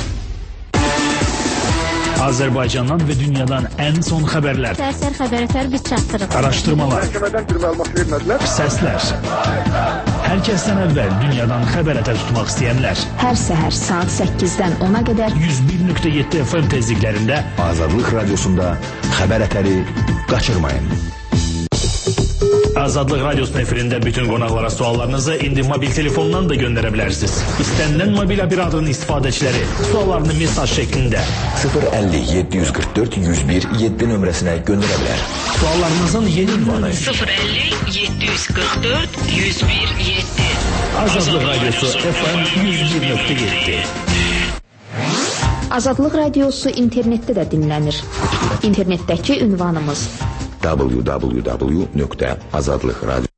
Azerbaycan'dan ve dünyadan en son haberler. Sərsər xəbərətər biz çatdırıq. Araştırmalar. Məhkəmədən bir məlumat vermədilər. Sesler. Herkesten evvel dünyadan haberete tutmak isteyenler. Hər səhər saat 8-dən 10-a qədər 101.7 FM tezliklərində Azadlıq Radyosunda xəbər ətəri qaçırmayın. Azadlıq Radyosu'nun efirində bütün qonaqlara suallarınızı indi mobil telefondan da göndərə bilərsiniz. İstənilən mobil operatörün istifadəçiləri suallarını mesaj şeklində 050 744 101 7 nömrəsinə göndərə bilər. Suallarınızın yeni ünvanı 050 744 101 7. Azadlıq Radyosu FM 101.7. Azadlıq Radiosu internetdə də dinlənir. İnternetdəki ünvanımız www.azadlıqradio